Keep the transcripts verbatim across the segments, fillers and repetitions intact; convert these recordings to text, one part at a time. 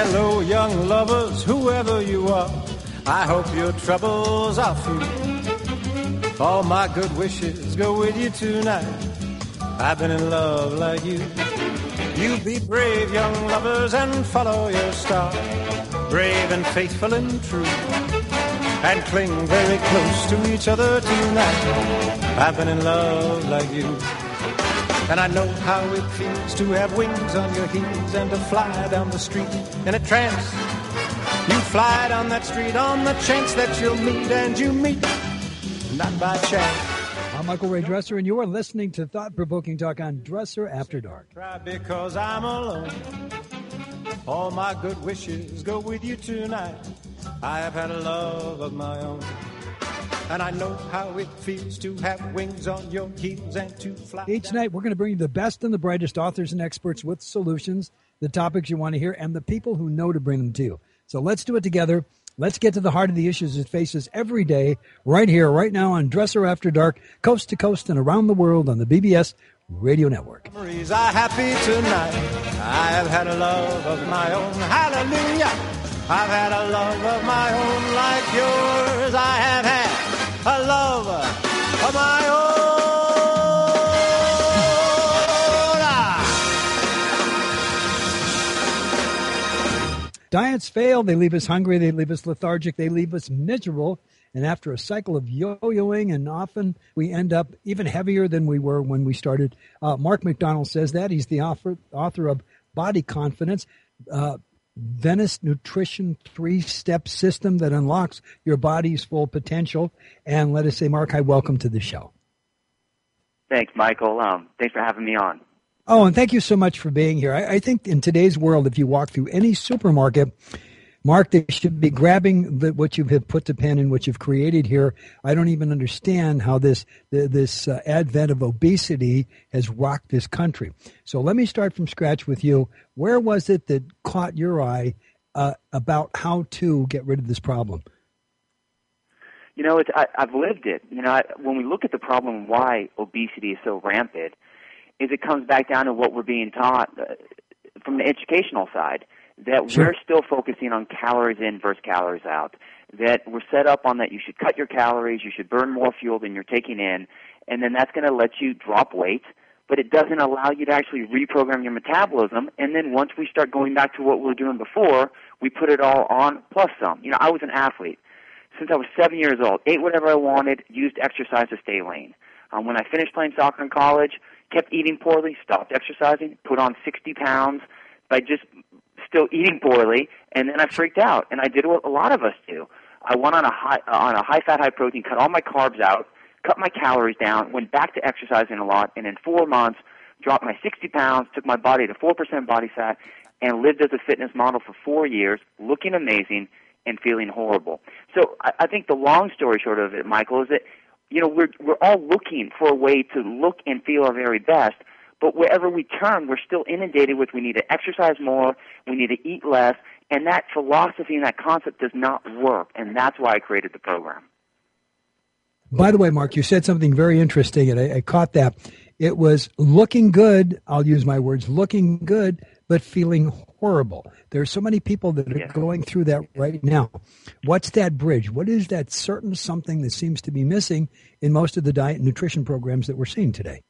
Hello, young lovers, whoever you are. I hope your troubles are few. All my good wishes go with you tonight. I've been in love like you. You be brave, young lovers, and follow your star. Brave and faithful and true. And cling very close to each other tonight. I've been in love like you. And I know how it feels to have wings on your heels and to fly down the street in a trance. You fly down that street on the chance that you'll meet, and you meet not by chance. I'm Michael Ray Dresser, and you are listening to Thought-Provoking Talk on Dresser After Dark. Try because I'm alone. All my good wishes go with you tonight. I have had a love of my own. And I know how it feels to have wings on your heels and to fly. Each night, we're going to bring you the best and the brightest authors and experts with solutions, the topics you want to hear, and the people who know to bring them to you. So let's do it together. Let's get to the heart of the issues it faces every day, right here, right now on Dresser After Dark, coast to coast and around the world on the B B S Radio Network. Memories are happy tonight. I have had a love of my own. Hallelujah. I've had a love of my own like yours. I have had a love of my own. Diets fail. They leave us hungry. They leave us lethargic. They leave us miserable. And after a cycle of yo-yoing, and often we end up even heavier than we were when we started. Uh, Mark McDonald says that. He's the author, author of Body Confidence, uh, Venice Nutrition three-step system that unlocks your body's full potential. And let us say, Mark, hi, welcome to the show. Thanks, Michael. Um, thanks for having me on. Oh, and thank you so much for being here. I, I think in today's world, if you walk through any supermarket, Mark, they should be grabbing the, what you have put to pen and what you've created here. I don't even understand how this the, this uh, advent of obesity has rocked this country. So let me start from scratch with you. Where was it that caught your eye uh, about how to get rid of this problem? You know, it's, I, I've lived it. You know, I, when we look at the problem, why obesity is so rampant, is it comes back down to what we're being taught uh, from the educational side. That Sure. We're still focusing on calories in versus calories out, that we're set up on that you should cut your calories, you should burn more fuel than you're taking in, and then that's going to let you drop weight, but it doesn't allow you to actually reprogram your metabolism, and then once we start going back to what we were doing before, we put it all on plus some. You know, I was an athlete. Since I was seven years old, ate whatever I wanted, used exercise to stay lean. Um, when I finished playing soccer in college, kept eating poorly, stopped exercising, put on sixty pounds by just still eating poorly, and then I freaked out, and I did what a lot of us do. I went on a high on a high fat, high protein, cut all my carbs out, cut my calories down, went back to exercising a lot, and in four months dropped my sixty pounds, took my body to four percent body fat, and lived as a fitness model for four years, looking amazing and feeling horrible. So I, I think the long story short of it, Michael, is that you know we're we're all looking for a way to look and feel our very best. But wherever we turn, we're still inundated with we need to exercise more, we need to eat less, and that philosophy and that concept does not work, and that's why I created the program. By the way, Mark, you said something very interesting, and I, I caught that. It was looking good, I'll use my words, looking good, but feeling horrible. There are so many people that are Yeah. going through that right now. What's that bridge? What is that certain something that seems to be missing in most of the diet and nutrition programs that we're seeing today?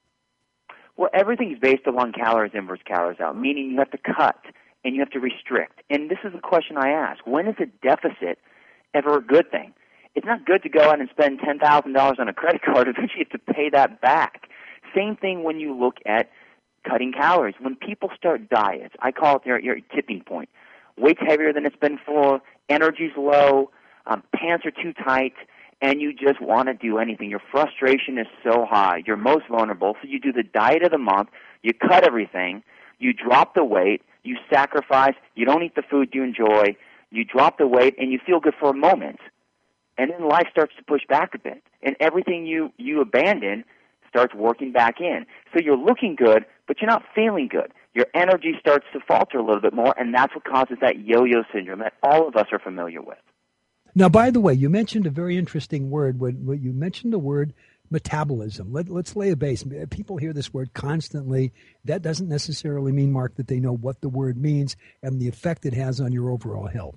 Well, everything's based along calories in versus calories out, meaning you have to cut and you have to restrict. And this is a question I ask. When is a deficit ever a good thing? It's not good to go out and spend ten thousand dollars on a credit card. Eventually you have to pay that back. Same thing when you look at cutting calories. When people start diets, I call it your, your tipping point. Weight's heavier than it's been before, energy's low, um, pants are too tight, and you just want to do anything. Your frustration is so high. You're most vulnerable. So you do the diet of the month. You cut everything. You drop the weight. You sacrifice. You don't eat the food you enjoy. You drop the weight, and you feel good for a moment. And then life starts to push back a bit. And everything you, you abandon starts working back in. So you're looking good, but you're not feeling good. Your energy starts to falter a little bit more, and that's what causes that yo-yo syndrome that all of us are familiar with. Now, by the way, you mentioned a very interesting word when, when you mentioned the word metabolism. Let, let's lay a base. People hear this word constantly. That doesn't necessarily mean, Mark, that they know what the word means and the effect it has on your overall health.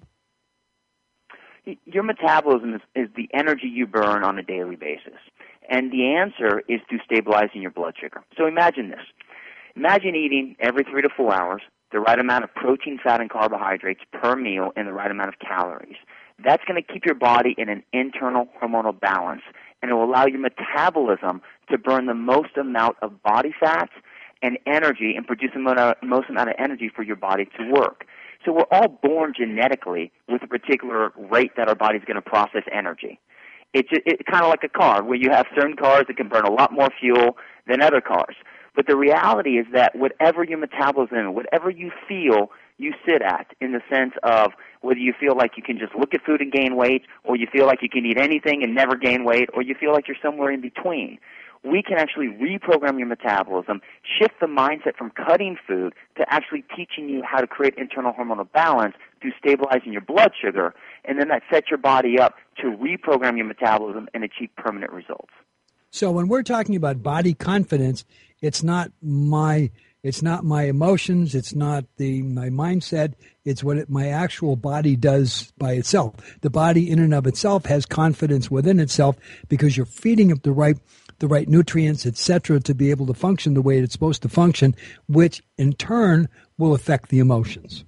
Your metabolism is, is the energy you burn on a daily basis. And the answer is through stabilizing your blood sugar. So imagine this. Imagine eating every three to four hours the right amount of protein, fat, and carbohydrates per meal and the right amount of calories. That's going to keep your body in an internal hormonal balance, and it will allow your metabolism to burn the most amount of body fat and energy and produce the most amount of energy for your body to work. So we're all born genetically with a particular rate that our body's going to process energy. It's it, kind of like a car, where you have certain cars that can burn a lot more fuel than other cars. But the reality is that whatever your metabolism, whatever you feel you sit at, in the sense of whether you feel like you can just look at food and gain weight, or you feel like you can eat anything and never gain weight, or you feel like you're somewhere in between, we can actually reprogram your metabolism, shift the mindset from cutting food to actually teaching you how to create internal hormonal balance through stabilizing your blood sugar, and then that sets your body up to reprogram your metabolism and achieve permanent results. So when we're talking about body confidence, it's not my it's not my emotions, it's not the my mindset, it's what it, my actual body does by itself. The body in and of itself has confidence within itself because you're feeding it the right the right nutrients, et cetera, to be able to function the way it's supposed to function, which in turn will affect the emotions.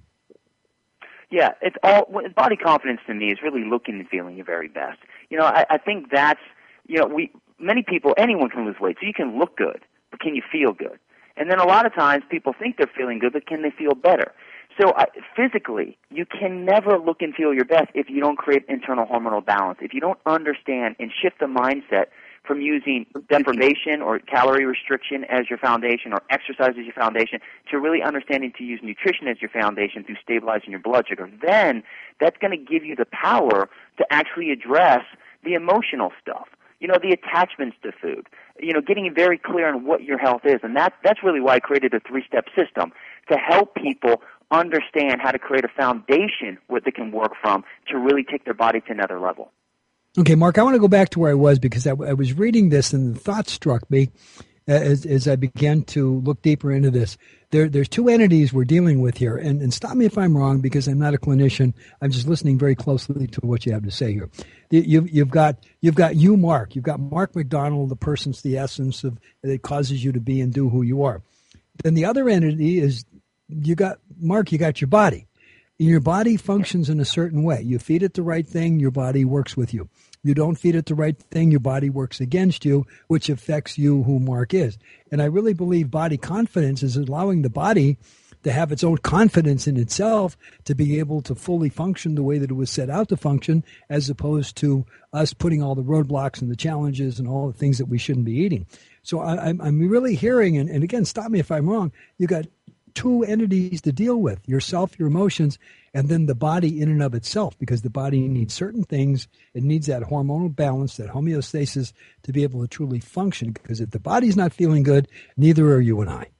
Yeah, it's all body confidence to me is really looking and feeling your very best. You know, I, I think that's you know we many people anyone can lose weight, so you can look good, but can you feel good? And then a lot of times people think they're feeling good, but can they feel better? So uh, physically, you can never look and feel your best if you don't create internal hormonal balance, if you don't understand and shift the mindset from using deprivation or calorie restriction as your foundation or exercise as your foundation to really understanding to use nutrition as your foundation through stabilizing your blood sugar. Then that's going to give you the power to actually address the emotional stuff, you know, the attachments to food, you know, getting very clear on what your health is. And that, that's really why I created a three-step system to help people understand how to create a foundation where they can work from to really take their body to another level. Okay, Mark, I want to go back to where I was because I, I was reading this and the thought struck me as, as I began to look deeper into this. There, there's two entities we're dealing with here, and, and stop me if I'm wrong because I'm not a clinician. I'm just listening very closely to what you have to say here. You've, you've got you've got you, Mark. You've got Mark McDonald, the person's the essence of that causes you to be and do who you are. Then the other entity is you got Mark. You got your body. Your body functions in a certain way. You feed it the right thing, your body works with you. You don't feed it the right thing, your body works against you, which affects you, who Mark is. And I really believe body confidence is allowing the body to have its own confidence in itself to be able to fully function the way that it was set out to function, as opposed to us putting all the roadblocks and the challenges and all the things that we shouldn't be eating. So I, I'm, I'm really hearing, and, and again, stop me if I'm wrong, you got two entities to deal with, yourself, your emotions, and then the body in and of itself, because the body needs certain things. It needs that hormonal balance, that homeostasis to be able to truly function, because if the body's not feeling good, neither are you and I.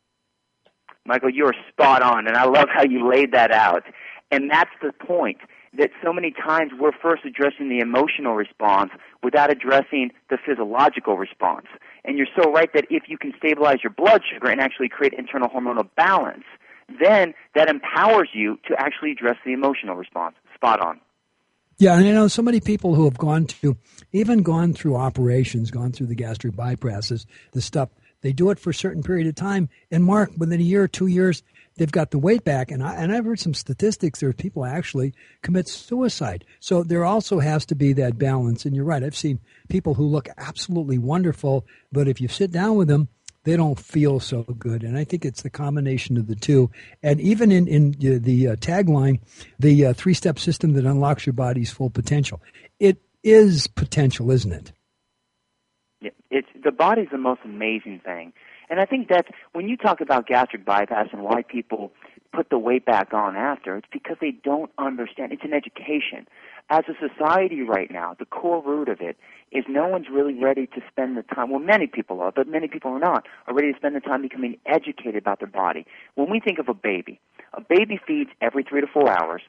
Michael, you are spot on, and I love how you laid that out. And that's the point, that so many times we're first addressing the emotional response without addressing the physiological response. And you're so right that if you can stabilize your blood sugar and actually create internal hormonal balance, then that empowers you to actually address the emotional response. Spot on. Yeah, and I know so many people who have gone to, even gone through operations, gone through the gastric bypasses, the stuff, they do it for a certain period of time, and Mark, within a year or two years, they've got the weight back. And, I, and I've heard some statistics there people actually commit suicide. So there also has to be that balance. And you're right, I've seen people who look absolutely wonderful, but if you sit down with them, they don't feel so good. And I think it's the combination of the two. And even in, in the, the uh, tagline, the uh, three-step system that unlocks your body's full potential, it is potential, isn't it? Yeah, it's, the body's the most amazing thing. And I think that when you talk about gastric bypass and why people put the weight back on after, it's because they don't understand. It's an education. As a society right now, the core root of it is no one's really ready to spend the time, well, many people are, but many people are not, are ready to spend the time becoming educated about their body. When we think of a baby, a baby feeds every three to four hours.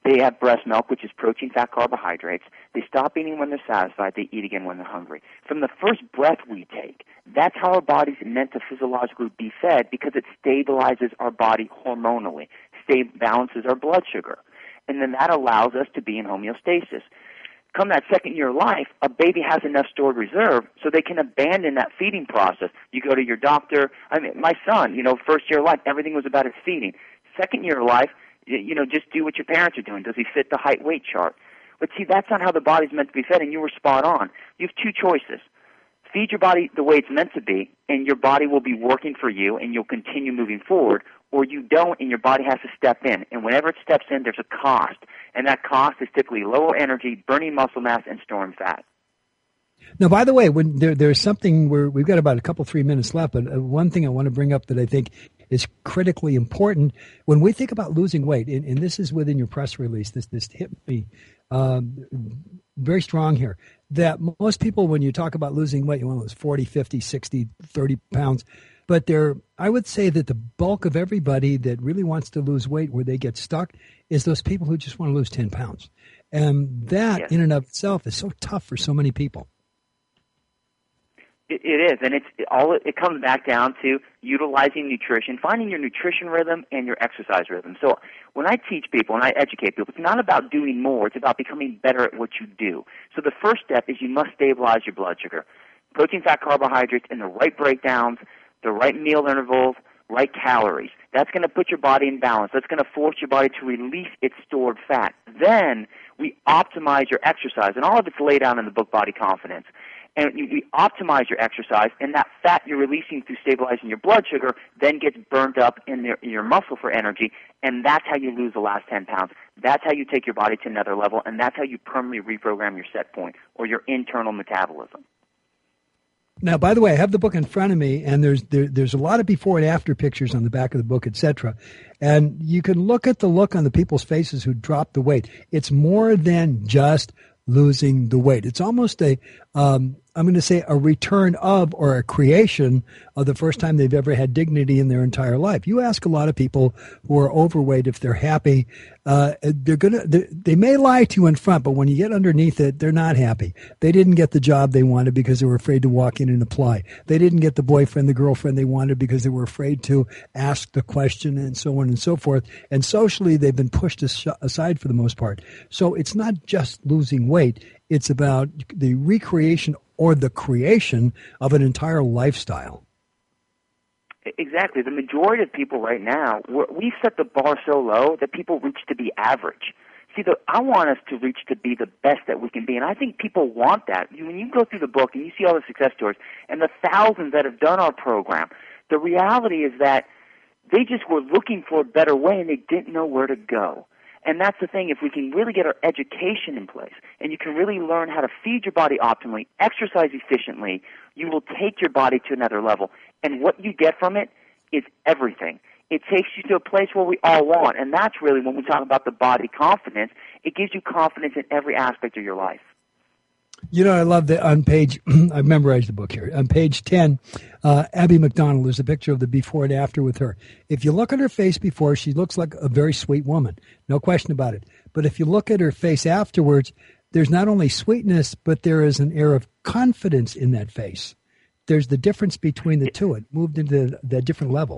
They have breast milk, which is protein, fat, carbohydrates. They stop eating when they're satisfied. They eat again when they're hungry. From the first breath we take, that's how our body's meant to physiologically be fed, because it stabilizes our body hormonally, sta- balances our blood sugar. And then that allows us to be in homeostasis. Come that second year of life, a baby has enough stored reserve so they can abandon that feeding process. You go to your doctor. I mean, my son, you know, first year of life, everything was about his feeding. Second year of life, you know, just do what your parents are doing. Does he fit the height-weight chart? But see, that's not how the body's meant to be fed, and you were spot on. You have two choices. Feed your body the way it's meant to be, and your body will be working for you, and you'll continue moving forward, or you don't, and your body has to step in. And whenever it steps in, there's a cost, and that cost is typically lower energy, burning muscle mass, and storing fat. Now, by the way, when there, there's something where we've got about a couple, three minutes left, but uh, one thing I want to bring up that I think is critically important when we think about losing weight, and, and this is within your press release, this this hit me um, very strong here, that most people, when you talk about losing weight, you want to lose forty, fifty, sixty, thirty pounds, but there, I would say that the bulk of everybody that really wants to lose weight, where they get stuck, is those people who just want to lose ten pounds. And that yes. in and of itself is so tough for so many people. It, it is, and it's it, all. It comes back down to utilizing nutrition, finding your nutrition rhythm and your exercise rhythm. So when I teach people and I educate people, it's not about doing more. It's about becoming better at what you do. So the first step is you must stabilize your blood sugar. Protein, fat, carbohydrates in the right breakdowns, the right meal intervals, right calories. That's going to put your body in balance. That's going to force your body to release its stored fat. Then we optimize your exercise, and all of it's laid out in the book Body Confidence. And we optimize your exercise, and that fat you're releasing through stabilizing your blood sugar then gets burned up in your, in your muscle for energy, and that's how you lose the last ten pounds. That's how you take your body to another level, and that's how you permanently reprogram your set point or your internal metabolism. Now, by the way, I have the book in front of me, and there's there, there's a lot of before and after pictures on the back of the book, et cetera. And you can look at the look on the people's faces who dropped the weight. It's more than just losing the weight. It's almost a, um, I'm going to say a return of or a creation of the first time they've ever had dignity in their entire life. You ask a lot of people who are overweight if they're happy. Uh, they're gonna, they, they may lie to you in front, but when you get underneath it, they're not happy. They didn't get the job they wanted because they were afraid to walk in and apply. They didn't get the boyfriend, the girlfriend they wanted because they were afraid to ask the question, and so on and so forth. And socially, they've been pushed aside for the most part. So it's not just losing weight. It's about the recreation or the creation of an entire lifestyle. Exactly. The majority of people right now, we've set the bar so low that people reach to be average. See, the, I want us to reach to be the best that we can be, and I think people want that. When you go through the book and you see all the success stories and the thousands that have done our program, the reality is that they just were looking for a better way and they didn't know where to go. And that's the thing, if we can really get our education in place and you can really learn how to feed your body optimally, exercise efficiently, you will take your body to another level. And what you get from it is everything. It takes you to a place where we all want. And that's really when we talk about the body confidence, it gives you confidence in every aspect of your life. You know, I love that on page, I've memorized the book here. On page ten, uh, Abby McDonald, there's a picture of the before and after with her. If you look at her face before, she looks like a very sweet woman. No question about it. But if you look at her face afterwards, there's not only sweetness, but there is an air of confidence in that face. There's the difference between the two. It moved into the different level.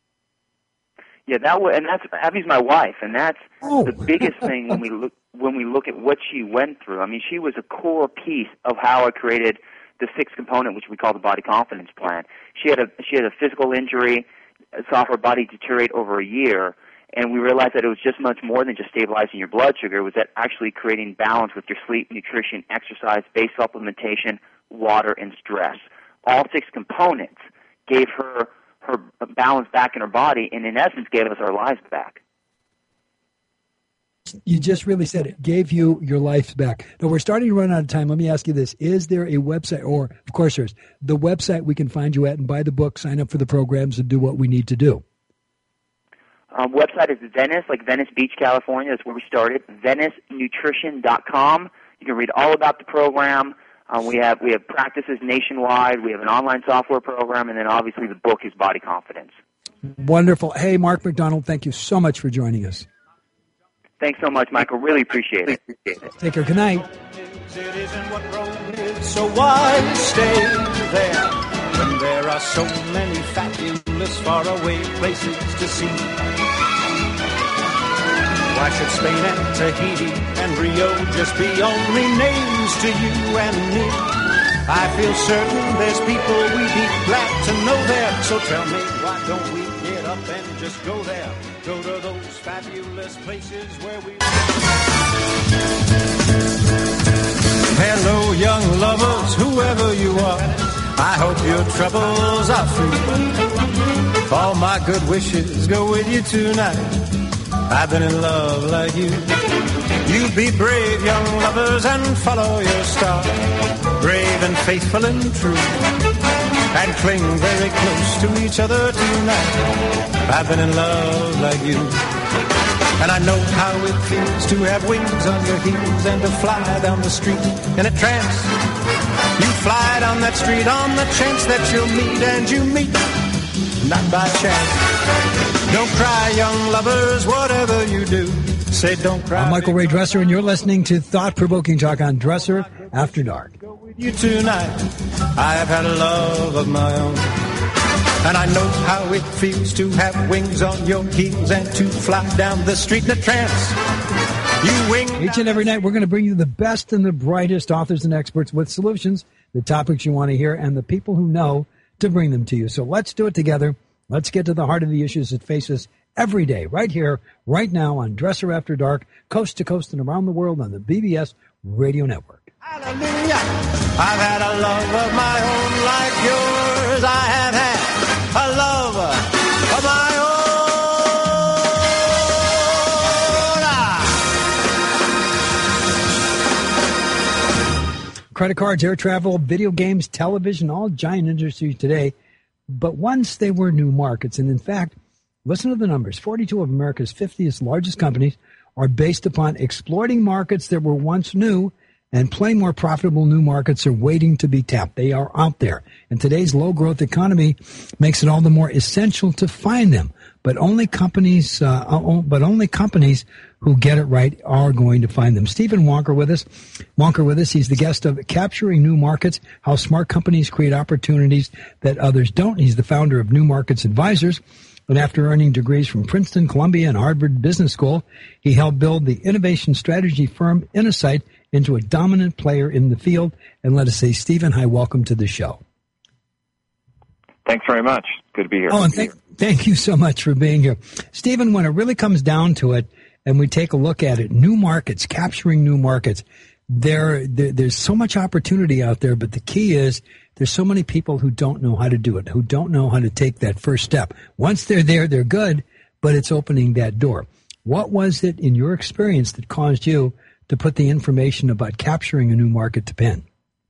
Yeah, that was, and that's Abby's my wife, and that's oh. the biggest thing when we look when we look at what she went through. I mean, she was a core piece of how I created the sixth component, which we call the Body Confidence Plan. She had a she had a physical injury, saw her body deteriorate over a year, and we realized that it was just much more than just stabilizing your blood sugar. It was that actually creating balance with your sleep, nutrition, exercise, base supplementation, water, and stress. All six components gave her her balance back in her body, and in essence gave us our lives back. You just really said it, gave you your life back. Now, we're starting to run out of time. Let me ask you this. Is there a website, or of course there's, the website we can find you at and buy the book, sign up for the programs, and do what we need to do? Um, website is Venice, like Venice Beach, California. That's where we started, venice nutrition dot com. You can read all about the program. Um, we have we have practices nationwide. We have an online software program, and then obviously the book is Body Confidence. Wonderful. Hey, Mark McDonald, thank you so much for joining us. Thanks so much, Michael. Really appreciate it. Take care. Good night. It isn't what Rome is, so why stay there when there are so many fabulous faraway places to see? Why should Spain and Tahiti and Rio just be only names to you and me? I feel certain there's people we'd be glad to know there. So tell me, why don't we get up and just go there? Go to those fabulous places where we... Hello, young lovers, whoever you are. I hope your troubles are free. All my good wishes go with you tonight. I've been in love like you. You be brave, young lovers, and follow your star. Brave and faithful and true. And cling very close to each other tonight. I've been in love like you. And I know how it feels to have wings on your heels and to fly down the street in a trance. You fly down that street on the chance that you'll meet, and you meet, not by chance. Don't cry, young lovers, whatever you do. Say don't cry. I'm Michael Ray Dresser, and you're listening to Thought-Provoking Talk on Dresser After Dark. You tonight, I have had a love of my own. And I know how it feels to have wings on your heels and to fly down the street in a trance. You wing. Each and every night, we're going to bring you the best and the brightest authors and experts with solutions, the topics you want to hear, and the people who know to bring them to you. So let's do it together. Let's get to the heart of the issues that face us every day, right here, right now on Dresser After Dark, coast to coast and around the world on the B B S Radio Network. Hallelujah. I've had a love of my own like yours. I have had a love of my own. Credit cards, air travel, video games, television, all giant industries today. But once they were new markets. And in fact, listen to the numbers. forty-two of America's fiftieth largest companies are based upon exploiting markets that were once new, and plenty more profitable new markets are waiting to be tapped. They are out there. And today's low-growth economy makes it all the more essential to find them. But only companies, uh, but only companies who get it right are going to find them. Stephen Wonker with us. Wonker with us. He's the guest of Capturing New Markets: How Smart Companies Create Opportunities That Others Don't. He's the founder of New Markets Advisors. And after earning degrees from Princeton, Columbia, and Harvard Business School, he helped build the innovation strategy firm Innosight into a dominant player in the field. And let us say, Stephen, hi, welcome to the show. Thanks very much. Good to be here. Oh, and thank, thank you so much for being here. Stephen, when it really comes down to it, and we take a look at it, new markets, capturing new markets, there, there there's so much opportunity out there, but the key is there's so many people who don't know how to do it, who don't know how to take that first step. Once they're there, they're good, but it's opening that door. What was it in your experience that caused you to put the information about capturing a new market to pen?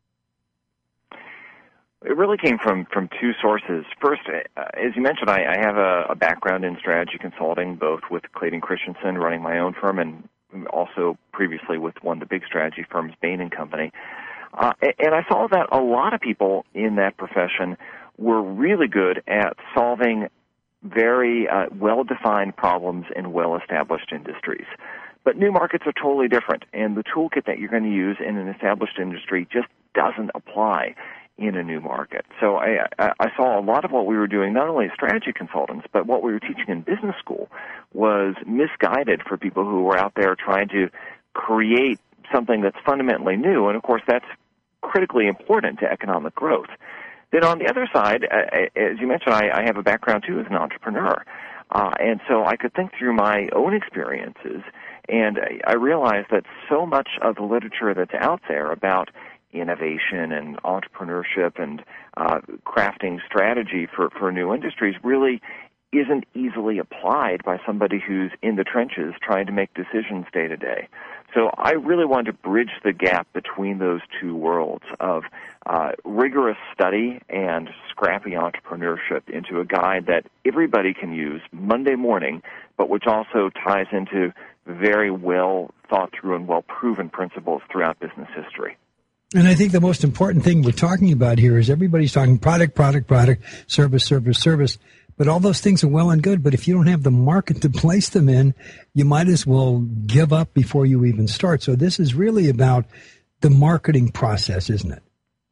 It really came from, from two sources. First, uh, as you mentioned, I, I have a, a background in strategy consulting, both with Clayton Christensen, running my own firm, and also previously with one of the big strategy firms, Bain and Company. Uh, and I saw that a lot of people in that profession were really good at solving very uh, well-defined problems in well-established industries. But new markets are totally different, and the toolkit that you're going to use in an established industry just doesn't apply in a new market. So I, I saw a lot of what we were doing, not only as strategy consultants, but what we were teaching in business school was misguided for people who were out there trying to create something that's fundamentally new. And, of course, that's critically important to economic growth. Then on the other side, as you mentioned, I, I have a background, too, as an entrepreneur. Uh, and so I could think through my own experiences, and I realized that so much of the literature that's out there about innovation and entrepreneurship and uh, crafting strategy for, for new industries really isn't easily applied by somebody who's in the trenches trying to make decisions day to day. So I really wanted to bridge the gap between those two worlds of uh, rigorous study and scrappy entrepreneurship into a guide that everybody can use Monday morning, but which also ties into very well thought through and well proven principles throughout business history. And I think the most important thing we're talking about here is everybody's talking product, product, product, service, service, service. But all those things are well and good, but if you don't have the market to place them in, you might as well give up before you even start. So this is really about the marketing process, isn't it?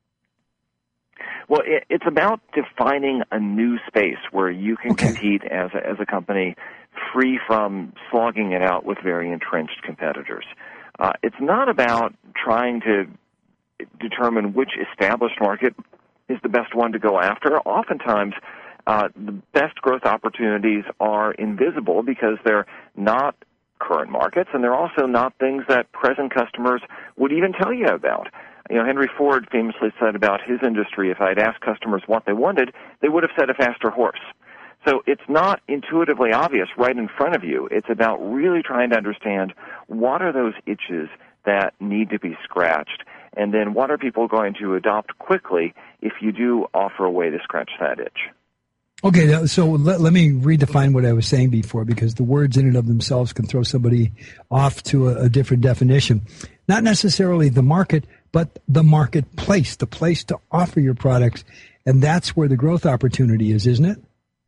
Well, it, it's about defining a new space where you can Okay. compete as a, as a company free from slogging it out with very entrenched competitors. Uh, it's not about trying to determine which established market is the best one to go after. Oftentimes, uh, the best growth opportunities are invisible because they're not current markets, and they're also not things that present customers would even tell you about. You know, Henry Ford famously said about his industry, if I'd asked customers what they wanted, they would have said a faster horse. So it's not intuitively obvious right in front of you. It's about really trying to understand what are those itches that need to be scratched, and then what are people going to adopt quickly if you do offer a way to scratch that itch. Okay, so let, let me redefine what I was saying before, because the words in and of themselves can throw somebody off to a, a different definition. Not necessarily the market, but the marketplace, the place to offer your products, and that's where the growth opportunity is, isn't it?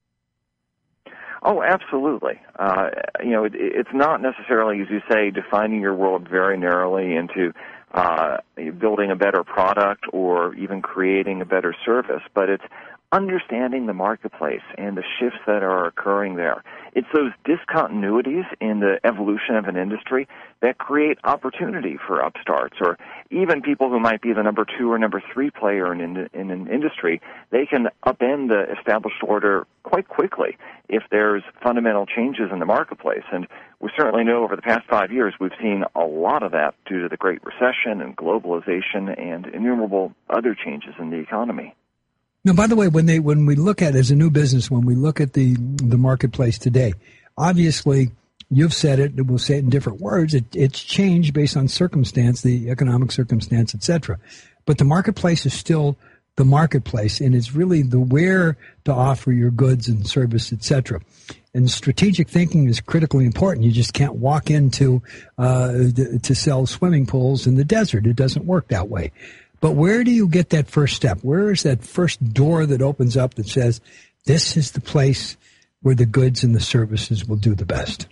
Oh, absolutely. Uh, you know, it, it's not necessarily, as you say, defining your world very narrowly into uh, building a better product or even creating a better service, but it's understanding the marketplace and the shifts that are occurring there. It's those discontinuities in the evolution of an industry that create opportunity for upstarts, or even people who might be the number two or number three player in, in, in an industry. They can upend the established order quite quickly if there's fundamental changes in the marketplace. And we certainly know over the past five years we've seen a lot of that due to the Great Recession and globalization and innumerable other changes in the economy. Now, by the way, when they when we look at, as a new business, when we look at the the marketplace today, obviously you've said it, and we'll say it in different words. It, it's changed based on circumstance, the economic circumstance, et cetera. But the marketplace is still the marketplace, and it's really the where to offer your goods and service, et cetera. And strategic thinking is critically important. You just can't walk into uh, to sell swimming pools in the desert. It doesn't work that way. But where do you get that first step? Where is that first door that opens up that says, this is the place where the goods and the services will do the best?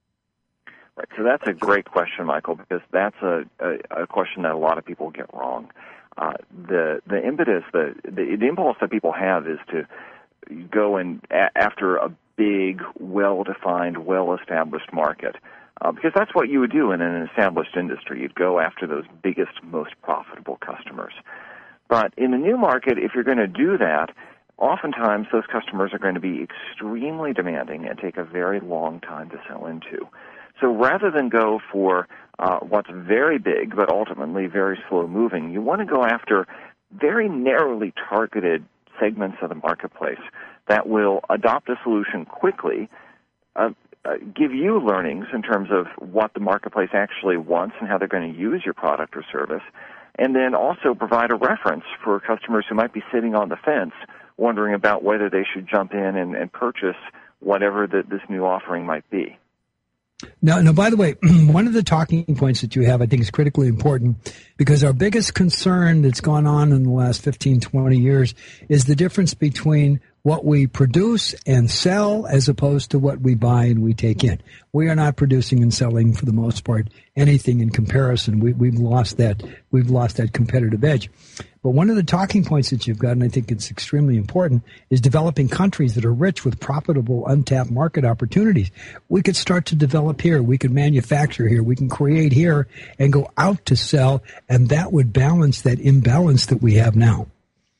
Right. So that's a great question, Michael, because that's a, a, a question that a lot of people get wrong. Uh, the the impetus, the, the the impulse that people have is to go and a- after a big, well-defined, well-established market. Uh, because that's what you would do in an established industry. You'd go after those biggest, most profitable customers. But in the new market, if you're going to do that, oftentimes those customers are going to be extremely demanding and take a very long time to sell into. So rather than go for uh, what's very big but ultimately very slow-moving, you want to go after very narrowly targeted segments of the marketplace that will adopt a solution quickly, uh, Uh, give you learnings in terms of what the marketplace actually wants and how they're going to use your product or service, and then also provide a reference for customers who might be sitting on the fence wondering about whether they should jump in and, and purchase whatever the, this new offering might be. Now, now, by the way, one of the talking points that you have, I think, is critically important, because our biggest concern that's gone on in the last fifteen, twenty years is the difference between what we produce and sell as opposed to what we buy and we take in. We are not producing and selling, for the most part, anything in comparison. We, we've lost that. We've lost that competitive edge. But one of the talking points that you've got, and I think it's extremely important, is developing countries that are rich with profitable, untapped market opportunities. We could start to develop here. We could manufacture here. We can create here and go out to sell, and that would balance that imbalance that we have now.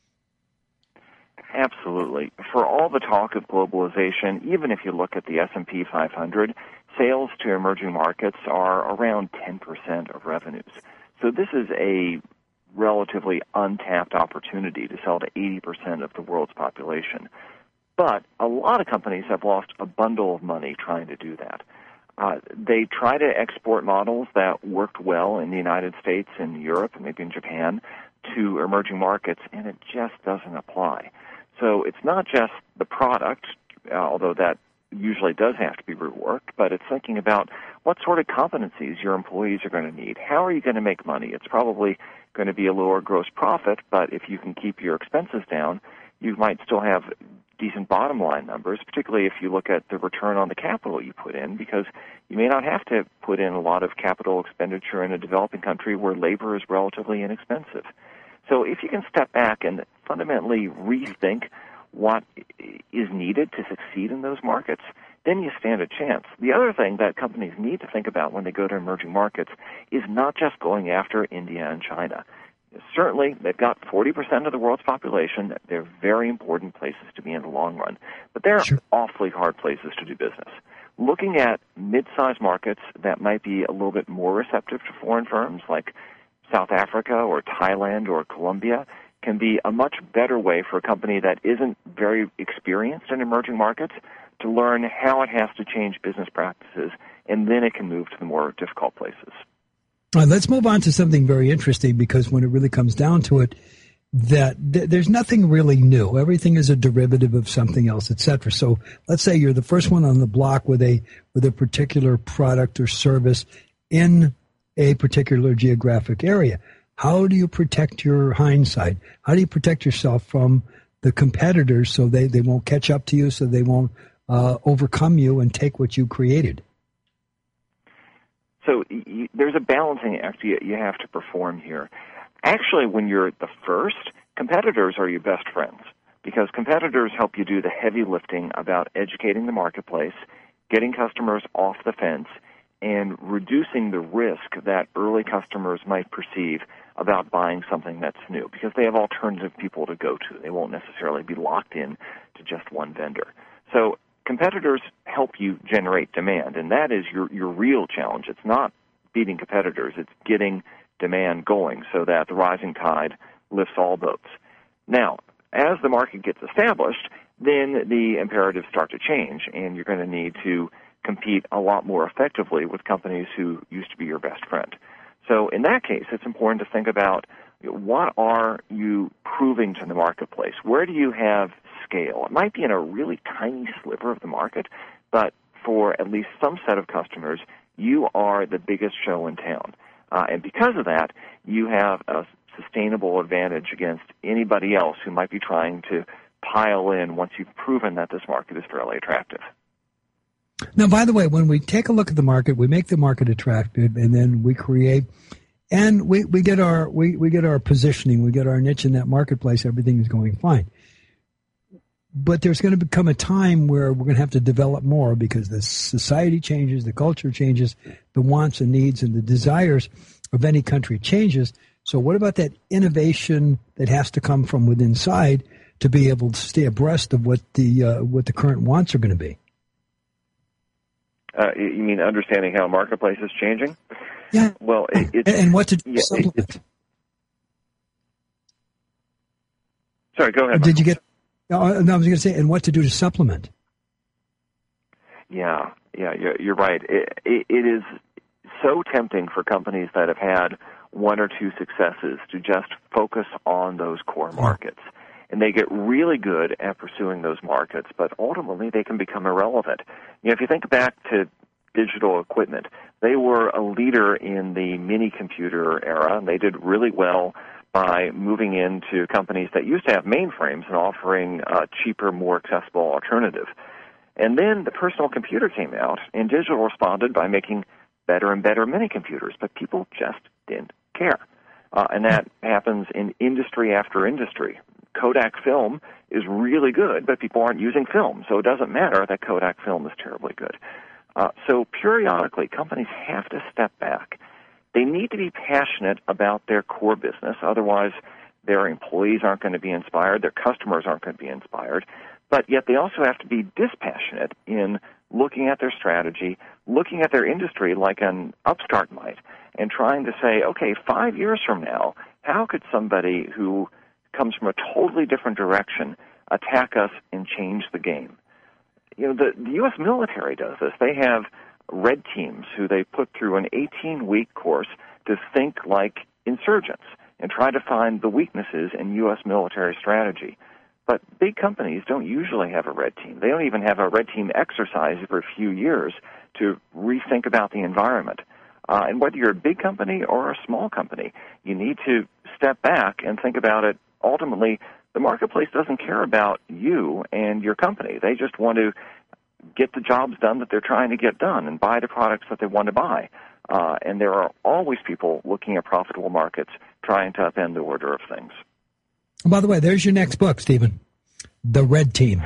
Absolutely. For all the talk of globalization, even if you look at the S and P five hundred, sales to emerging markets are around ten percent of revenues. So this is a relatively untapped opportunity to sell to eighty percent of the world's population. But a lot of companies have lost a bundle of money trying to do that. Uh, they try to export models that worked well in the United States and Europe and maybe in Japan to emerging markets, and it just doesn't apply. So it's not just the product, uh, although that usually does have to be reworked, but it's thinking about what sort of competencies your employees are going to need. How are you going to make money? It's probably going to be a lower gross profit, but if you can keep your expenses down, you might still have decent bottom line numbers, particularly if you look at the return on the capital you put in, because you may not have to put in a lot of capital expenditure in a developing country where labor is relatively inexpensive. So if you can step back and fundamentally rethink what is needed to succeed in those markets, then you stand a chance. The other thing that companies need to think about when they go to emerging markets is not just going after India and China. Certainly, they've got forty percent of the world's population. They're very important places to be in the long run. But they're Sure. awfully hard places to do business. Looking at mid-sized markets that might be a little bit more receptive to foreign firms, like South Africa or Thailand or Colombia, can be a much better way for a company that isn't very experienced in emerging markets to learn how it has to change business practices, and then it can move to the more difficult places. Uh, let's move on to something very interesting, because when it really comes down to it, that th- there's nothing really new. Everything is a derivative of something else, et cetera. So let's say you're the first one on the block with a with a particular product or service in a particular geographic area. How do you protect your hindsight? How do you protect yourself from the competitors so they, they won't catch up to you, so they won't uh, overcome you and take what you created? So you, there's a balancing act you, you have to perform here. Actually, when you're the first, competitors are your best friends, because competitors help you do the heavy lifting about educating the marketplace, getting customers off the fence, and reducing the risk that early customers might perceive about buying something that's new, because they have alternative people to go to. They won't necessarily be locked in to just one vendor. So competitors help you generate demand, and that is your, your real challenge. It's not beating competitors. It's getting demand going so that the rising tide lifts all boats. Now, as the market gets established, then the imperatives start to change, and you're going to need to compete a lot more effectively with companies who used to be your best friend. So in that case, it's important to think about, what are you proving to the marketplace? Where do you have scale? It might be in a really tiny sliver of the market, but for at least some set of customers, you are the biggest show in town. Uh, and because of that, you have a sustainable advantage against anybody else who might be trying to pile in once you've proven that this market is fairly attractive. Now, by the way, when we take a look at the market, we make the market attractive, and then we create, and we, we get our we, we get our positioning, we get our niche in that marketplace. Everything is going fine. But there's going to become a time where we're going to have to develop more, because the society changes, the culture changes, the wants and needs and the desires of any country changes. So what about that innovation that has to come from within inside to be able to stay abreast of what the uh, what the current wants are going to be? Uh, you mean understanding how a marketplace is changing? Yeah. Well, it, it's, and what to do yeah, to supplement. It, it, sorry, go ahead. Did Michael. you get? No, I was going to say, and what to do to supplement. Yeah, yeah, you're, you're right. It, it, it is so tempting for companies that have had one or two successes to just focus on those core markets. And they get really good at pursuing those markets, but ultimately they can become irrelevant. You know, if you think back to digital equipment, they were a leader in the mini computer era, and they did really well by moving into companies that used to have mainframes and offering a cheaper, more accessible alternative. And then the personal computer came out, and digital responded by making better and better mini computers, but people just didn't care. Uh, and that happens in industry after industry. Kodak film is really good, but people aren't using film, so it doesn't matter that Kodak film is terribly good. Uh, so periodically, companies have to step back. They need to be passionate about their core business, otherwise their employees aren't going to be inspired, their customers aren't going to be inspired, but yet they also have to be dispassionate in looking at their strategy, looking at their industry like an upstart might, and trying to say, okay, five years from now, how could somebody who comes from a totally different direction attack us and change the game? You know, the, the U S military does this. They have red teams who they put through an eighteen-week course to think like insurgents and try to find the weaknesses in U S military strategy. But big companies don't usually have a red team. They don't even have a red team exercise for a few years to rethink about the environment. Uh, and whether you're a big company or a small company, you need to step back and think about it ultimately the marketplace doesn't care about you and your company. They just want to get the jobs done that they're trying to get done and buy the products that they want to buy. Uh, and there are always people looking at profitable markets trying to upend the order of things. By the way, there's your next book, Stephen, The Red Team.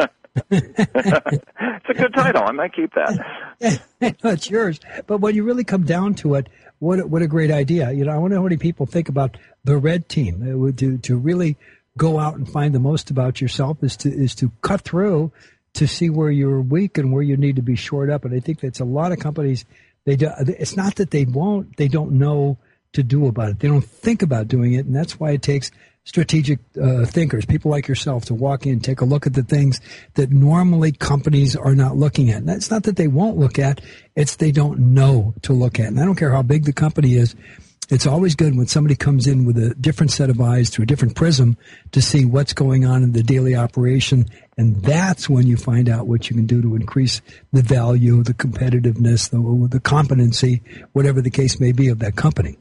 It's a good title. I might keep that. No, it's yours. But when you really come down to it, what what a great idea. You know, I wonder how many people think about the red team. It would, to to really go out and find the most about yourself is to is to cut through to see where you're weak and where you need to be shored up. And I think that's a lot of companies. They do, it's not that they won't, they don't know to do about it. They don't think about doing it, and that's why it takes strategic uh, thinkers, people like yourself, to walk in, take a look at the things that normally companies are not looking at. And it's not that they won't look at, it's they don't know to look at. And I don't care how big the company is, it's always good when somebody comes in with a different set of eyes through a different prism to see what's going on in the daily operation. And that's when you find out what you can do to increase the value, the competitiveness, the, the competency, whatever the case may be of that company.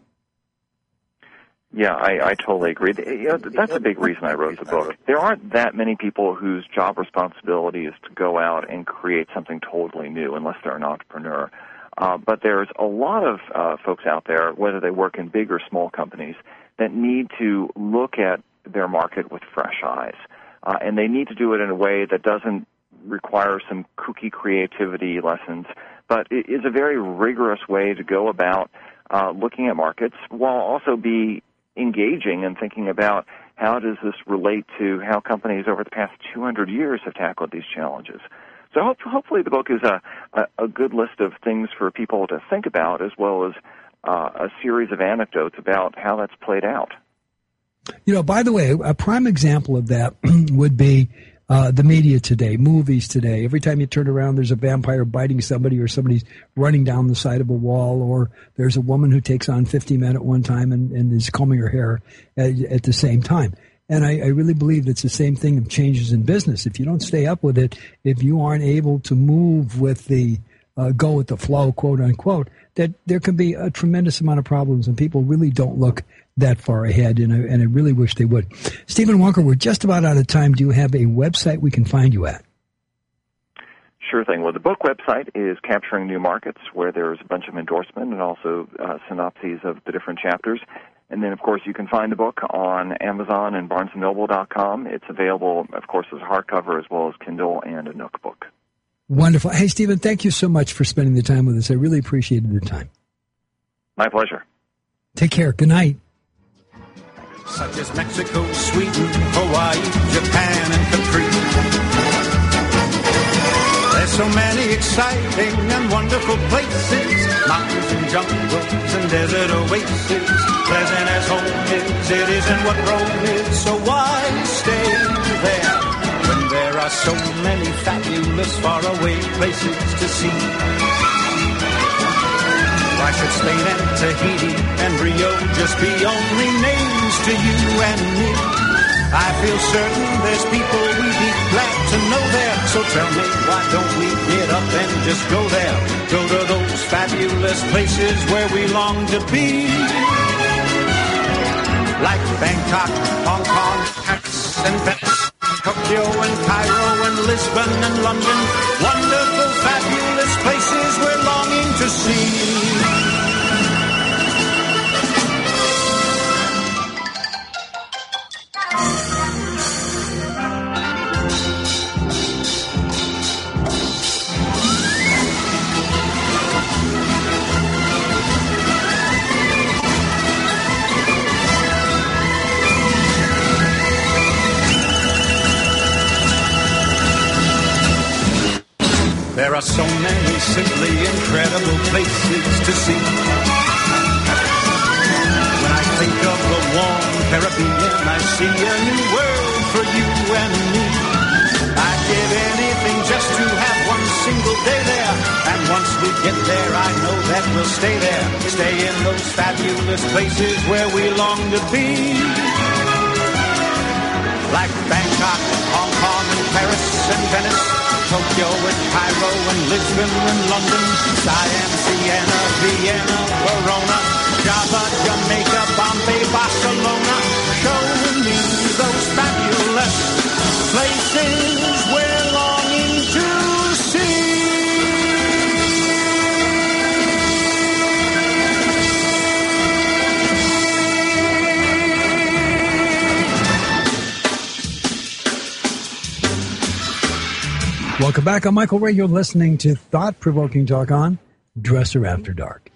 Yeah, I, I totally agree. You know, that's a big reason I wrote the book. There aren't that many people whose job responsibility is to go out and create something totally new, unless they're an entrepreneur. Uh, but there's a lot of uh, folks out there, whether they work in big or small companies, that need to look at their market with fresh eyes. Uh, and they need to do it in a way that doesn't require some kooky creativity lessons, but it is a very rigorous way to go about uh, looking at markets while also be engaging and thinking about how does this relate to how companies over the past two hundred years have tackled these challenges. So hope, hopefully the book is a, a, a good list of things for people to think about, as well as uh, a series of anecdotes about how that's played out. You know, by the way, a prime example of that would be uh, the media today, movies today. Every time you turn around, there's a vampire biting somebody, or somebody's running down the side of a wall, or there's a woman who takes on fifty men at one time and, and is combing her hair at, at the same time. And I, I really believe it's the same thing of changes in business. If you don't stay up with it, if you aren't able to move with the uh, go with the flow, quote unquote, that there can be a tremendous amount of problems, and people really don't look that far ahead, and I, and I really wish they would. Stephen Walker, we're just about out of time. Do you have a website we can find you at? Sure thing. Well, the book website is Capturing New Markets, where there's a bunch of endorsement and also uh, synopses of the different chapters. And then, of course, you can find the book on Amazon and Barnes and Noble dot com. It's available, of course, as a hardcover as well as Kindle and a Nook book. Wonderful. Hey, Stephen, thank you so much for spending the time with us. I really appreciated the time. My pleasure. Take care. Good night. Such as Mexico, Sweden, Hawaii, Japan, and Capri. There's so many exciting and wonderful places, mountains and jungles and desert oases. Pleasant as home is, it isn't what Rome is, so why stay there when there are so many fabulous faraway places to see? Why should Spain and Tahiti and Rio just be only names to you and me? I feel certain there's people we'd be glad to know there. So tell me, why don't we get up and just go there? Go to those fabulous places where we long to be. Like Bangkok, Hong Kong, Paris and Venice, Tokyo and Cairo and Lisbon and London. Wonderful, fabulous places we're longing to see. There are so many simply incredible places to see. When I think of the warm Caribbean, I see a new world for you and me. I'd give anything just to have one single day there. And once we get there, I know that we'll stay there. Stay in those fabulous places where we long to be. Like Bangkok, Hong Kong, and Paris, and Venice, Tokyo, and Cairo, and Lisbon, and London, Siam, Siena, Vienna, Verona, Java, Jamaica, Bombay, Barcelona. Show me those fabulous is we're longing to see. Welcome back. I'm Michael Ray. You're listening to Thought-Provoking Talk on Dresser After Dark.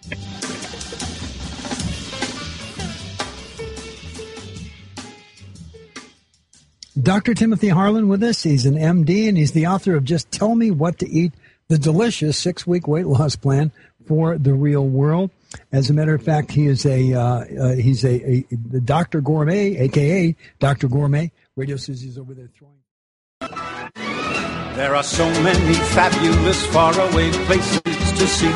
Doctor Timothy Harlan with us. He's an M D, and he's the author of Just Tell Me What to Eat, the delicious six-week weight loss plan for the real world. As a matter of fact, he is a uh, uh, he's a, a, a Doctor Gourmet, a k a. Doctor Gourmet. Radio Susie's over there throwing. There are so many fabulous faraway places to see,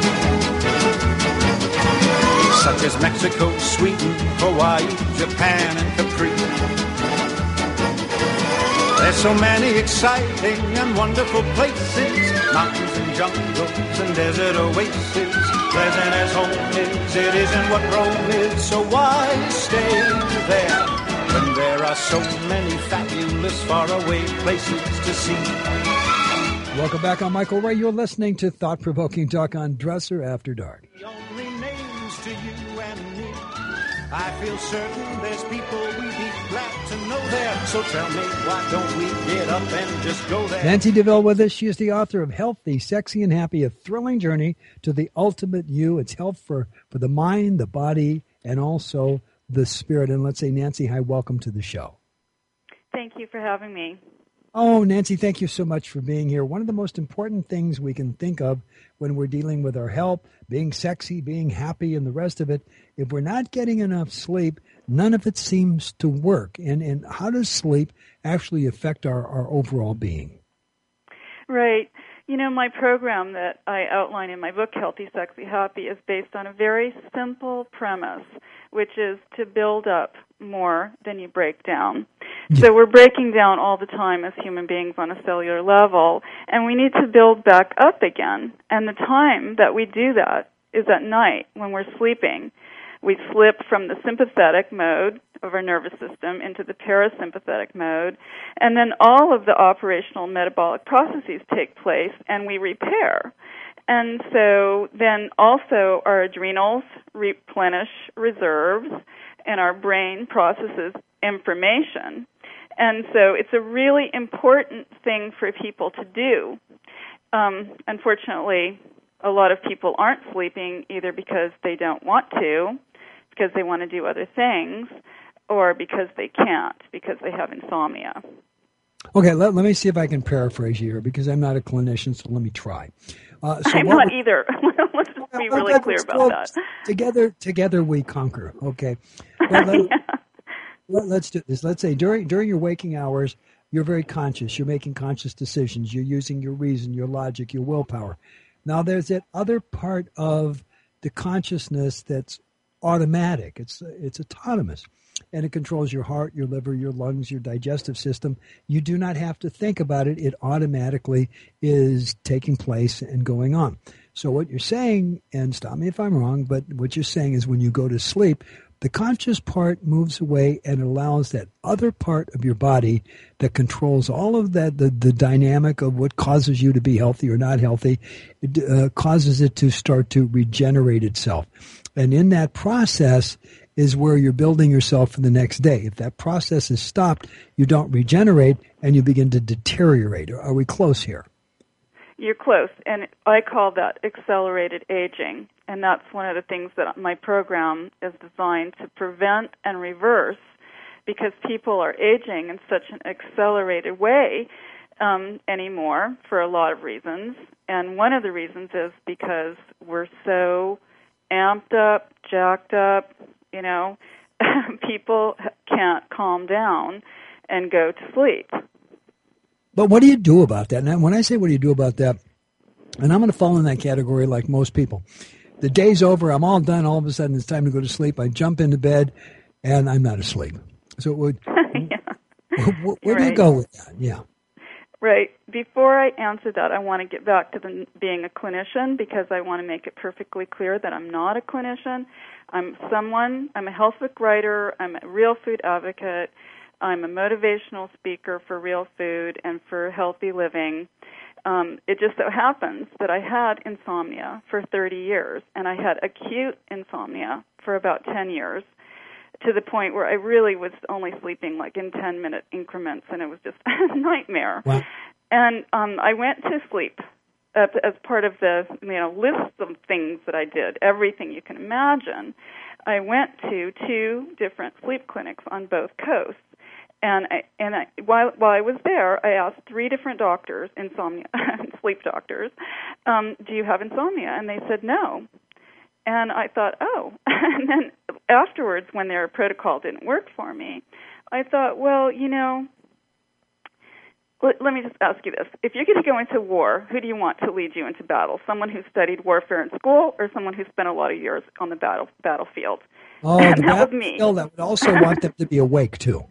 such as Mexico, Sweden, Hawaii, Japan, and Capri. There's so many exciting and wonderful places, mountains and jungles and desert oases. Pleasant as home is, it isn't what Rome is, so why stay there when there are so many fabulous faraway places to see? Welcome back. I'm Michael Ray. You're listening to Thought-Provoking Talk on Dresser After Dark. The only names to you and me. I feel certain there's people we'd be glad to know there. So tell me, why don't we get up and just go there? Nancy DeVille with us. She is the author of Healthy, Sexy, and Happy, a thrilling journey to the ultimate you. It's health for, for the mind, the body, and also the spirit. And let's say, Nancy, hi, welcome to the show. Thank you for having me. Oh, Nancy, thank you so much for being here. One of the most important things we can think of when we're dealing with our health, being sexy, being happy, and the rest of it, if we're not getting enough sleep, none of it seems to work. And and how does sleep actually affect our, our overall being? Right. You know, my program that I outline in my book, Healthy, Sexy, Happy, is based on a very simple premise, which is to build up more than you break down. Yeah. So we're breaking down all the time as human beings on a cellular level, and we need to build back up again. And the time that we do that is at night when we're sleeping. We slip from the sympathetic mode of our nervous system into the parasympathetic mode, and then all of the operational metabolic processes take place, and we repair. And so then also our adrenals replenish reserves, and our brain processes information. And so it's a really important thing for people to do. Um, unfortunately, a lot of people aren't sleeping either because they don't want to, because they want to do other things, or because they can't, because they have insomnia. Okay, let, let me see if I can paraphrase you here, because I'm not a clinician, so let me try. Uh, so I'm not we, either. Let's just be really clear about that. Together, together we conquer. Okay. Let, let, yeah. let, let's do this. Let's say during during your waking hours, you're very conscious. You're making conscious decisions. You're using your reason, your logic, your willpower. Now, there's that other part of the consciousness that's automatic. It's it's autonomous, and it controls your heart, your liver, your lungs, your digestive system. You do not have to think about it. It automatically is taking place and going on. So what you're saying, and stop me if I'm wrong, but what you're saying is when you go to sleep, the conscious part moves away and allows that other part of your body that controls all of that, the, the dynamic of what causes you to be healthy or not healthy, it, uh, causes it to start to regenerate itself. And in that process is where you're building yourself for the next day. If that process is stopped, you don't regenerate and you begin to deteriorate. Are we close here? You're close, and I call that accelerated aging, and that's one of the things that my program is designed to prevent and reverse, because people are aging in such an accelerated way um, anymore for a lot of reasons, and one of the reasons is because we're so amped up, jacked up, you know, people can't calm down and go to sleep. But what do you do about that? Now, when I say what do you do about that, and I'm going to fall in that category like most people. The day's over, I'm all done, all of a sudden it's time to go to sleep. I jump into bed, and I'm not asleep. So would, yeah. where, where do right. you go with that? Yeah. Right. Before I answer that, I want to get back to the, being a clinician, because I want to make it perfectly clear that I'm not a clinician. I'm someone, I'm a health book writer, I'm a real food advocate. I'm a motivational speaker for real food and for healthy living. Um, it just so happens that I had insomnia for thirty years, and I had acute insomnia for about ten years, to the point where I really was only sleeping like in ten-minute increments, and it was just a nightmare. Wow. And um, I went to sleep uh, as part of the you know list of things that I did, everything you can imagine. I went to two different sleep clinics on both coasts. And I, and I, while while I was there, I asked three different doctors, insomnia, sleep doctors, um, do you have insomnia? And they said no. And I thought, oh. And then afterwards, when their protocol didn't work for me, I thought, well, you know, let, let me just ask you this. If you're going to go into war, who do you want to lead you into battle? Someone who studied warfare in school or someone who spent a lot of years on the battle battlefield? Oh, and the that was me. battlefield, I would also want them to be awake, too.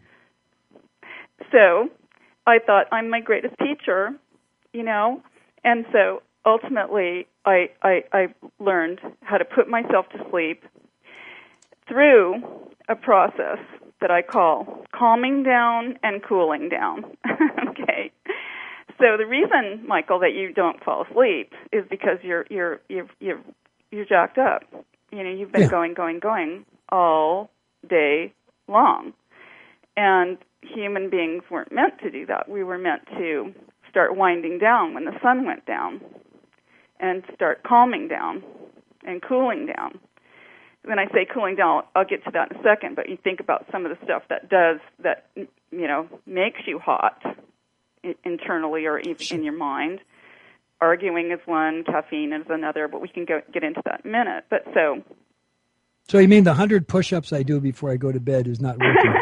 So I thought, I'm my greatest teacher, you know, and so ultimately I, I, I learned how to put myself to sleep through a process that I call calming down and cooling down. Okay. So the reason, Michael, that you don't fall asleep is because you're you're you're you're, you're jacked up. You know, you've been yeah. going, going, going all day long. And human beings weren't meant to do that. We were meant to start winding down when the sun went down and start calming down and cooling down. When I say cooling down, I'll get to that in a second, but you think about some of the stuff that does, that, you know, makes you hot internally or even in your mind. Arguing is one, caffeine is another, but we can go, get into that in a minute. But so... So you mean the one hundred push-ups I do before I go to bed is not working?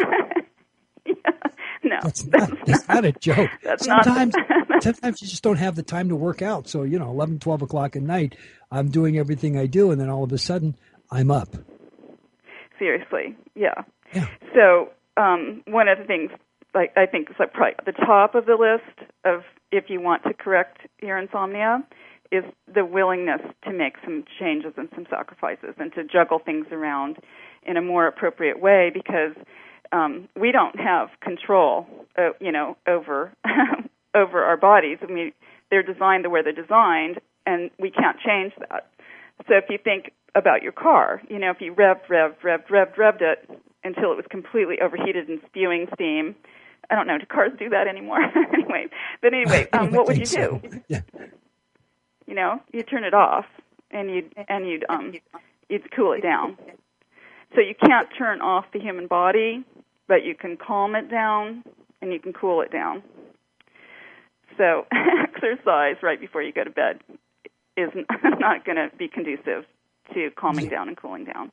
No, that's not, that's not a joke. That's sometimes, not sometimes you just don't have the time to work out. So, you know, eleven, twelve o'clock at night, I'm doing everything I do, and then all of a sudden, I'm up. Seriously, yeah. yeah. So um, one of the things, like I think, is like probably at the top of the list of if you want to correct your insomnia, is the willingness to make some changes and some sacrifices and to juggle things around in a more appropriate way, because Um, we don't have control, uh, you know, over over our bodies. I mean, they're designed the way they're designed, and we can't change that. So if you think about your car, you know, if you revved, revved, revved, revved, revved it until it was completely overheated and spewing steam, I don't know, do cars do that anymore? anyway, but anyway, um, what would you do? So. Yeah. You know, you turn it off, and you'd and you'd um, you'd cool it down. So you can't turn off the human body, but you can calm it down and you can cool it down. So exercise right before you go to bed is not going to be conducive to calming down and cooling down.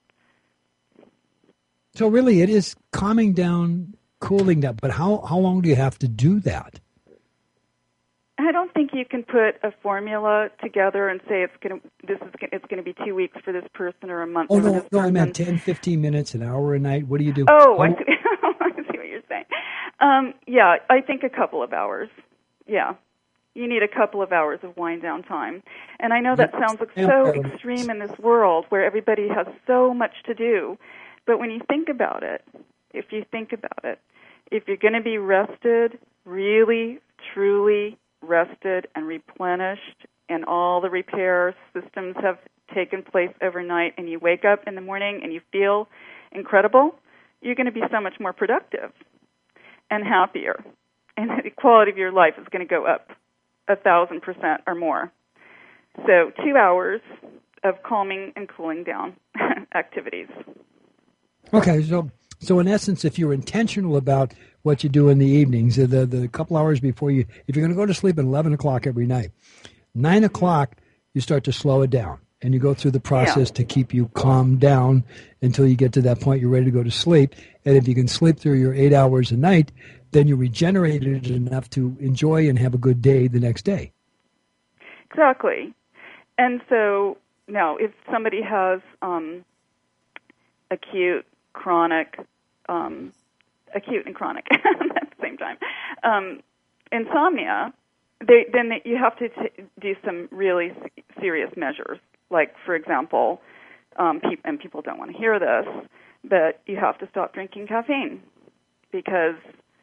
So really it is calming down, cooling down, but how, how long do you have to do that? I don't think you can put a formula together and say it's going to this is it's going to be two weeks for this person or a month oh, for no, this no, person. I meant ten, fifteen minutes, an hour a night. What do you do? Oh, oh. I, see. I see what you're saying. Um, yeah, I think a couple of hours. Yeah. You need a couple of hours of wind down time. And I know that sounds like so extreme in this world where everybody has so much to do. But when you think about it, if you think about it, if you're going to be rested, really, truly rested and replenished, and all the repair systems have taken place overnight, and you wake up in the morning and you feel incredible, you're going to be so much more productive and happier. And the quality of your life is going to go up a thousand percent or more. So two hours of calming and cooling down activities. Okay, so so in essence, if you're intentional about what you do in the evenings, the the couple hours before you, if you're going to go to sleep at eleven o'clock every night, nine o'clock you start to slow it down, and you go through the process yeah. to keep you calmed down until you get to that point you're ready to go to sleep. And if you can sleep through your eight hours a night, then you're regenerated enough to enjoy and have a good day the next day. Exactly. And so now if somebody has um, acute, chronic, um, acute and chronic at the same time, um, insomnia, they, then they, you have to t- do some really serious measures. Like, for example, um, pe- and people don't want to hear this, but you have to stop drinking caffeine because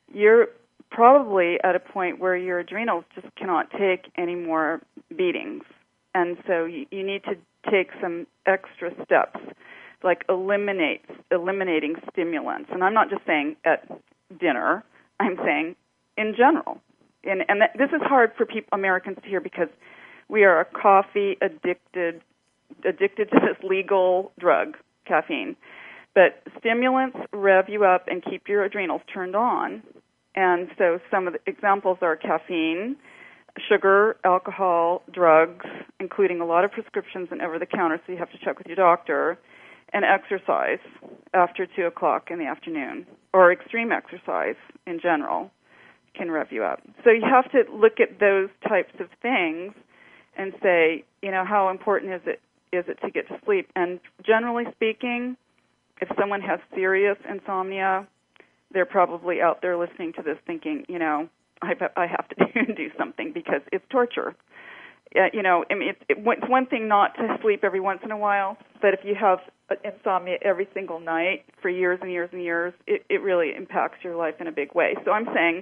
you're probably at a point where your adrenals just cannot take any more beatings. And so you, you need to take some extra steps, like eliminate eliminating stimulants. And I'm not just saying at dinner, I'm saying in general. And, and that, this is hard for people, Americans to hear, because we are a coffee addicted, addicted to this legal drug, caffeine. But stimulants rev you up and keep your adrenals turned on. And so some of the examples are caffeine, sugar, alcohol, drugs, including a lot of prescriptions and over-the-counter, so you have to check with your doctor, and exercise after two o'clock in the afternoon, or extreme exercise in general can rev you up. So you have to look at those types of things and say, you know, how important is it is it to get to sleep? And generally speaking, if someone has serious insomnia, they're probably out there listening to this thinking, you know, I, I have to do something because it's torture. Uh, you know, I mean, it's, it, it's one thing not to sleep every once in a while, but if you have insomnia every single night for years and years and years, it, it really impacts your life in a big way. So I'm saying,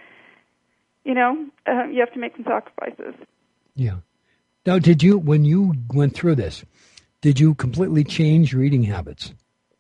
you know, uh, you have to make some sacrifices. Yeah. Now, did you, when you went through this, did you completely change your eating habits?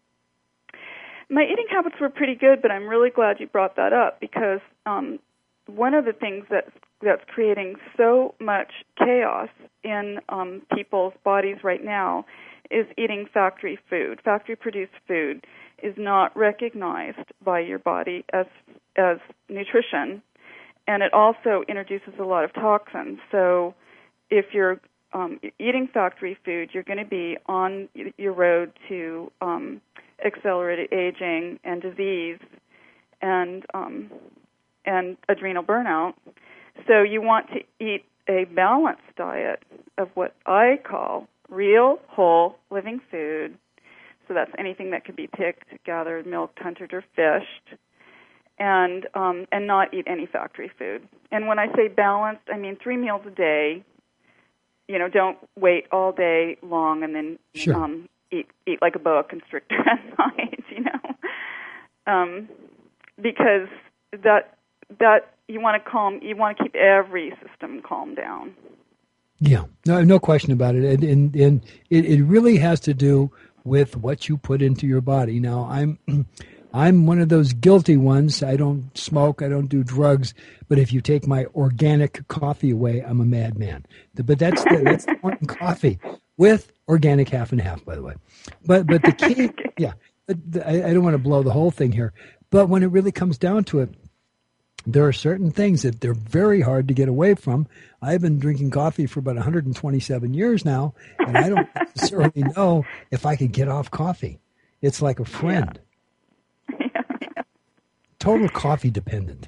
My eating habits were pretty good, but I'm really glad you brought that up, because um, one of the things that that's creating so much chaos in um, people's bodies right now is eating factory food. Factory-produced food is not recognized by your body as as nutrition, and it also introduces a lot of toxins. So if you're um, eating factory food, you're going to be on your road to um, accelerated aging and disease and um, and adrenal burnout. So you want to eat a balanced diet of what I call real, whole, living food. So that's anything that could be picked, gathered, milked, hunted, or fished, and um, and not eat any factory food. And when I say balanced, I mean three meals a day. You know, don't wait all day long and then sure. um, eat eat like a boa constrictor at night. You know, um, because that that you want to calm, you want to keep every system calm down. Yeah, no, no question about it, and and, and it, it really has to do with what you put into your body. Now, I'm I'm one of those guilty ones. I don't smoke, I don't do drugs, but if you take my organic coffee away, I'm a madman. But that's the, that's the morning coffee with organic half and half, by the way. But but the key, yeah, but I, I don't want to blow the whole thing here. But when it really comes down to it, there are certain things that they're very hard to get away from. I've been drinking coffee for about one hundred twenty-seven years now, and I don't necessarily know if I could get off coffee. It's like a friend. Yeah. Yeah. Total coffee dependent.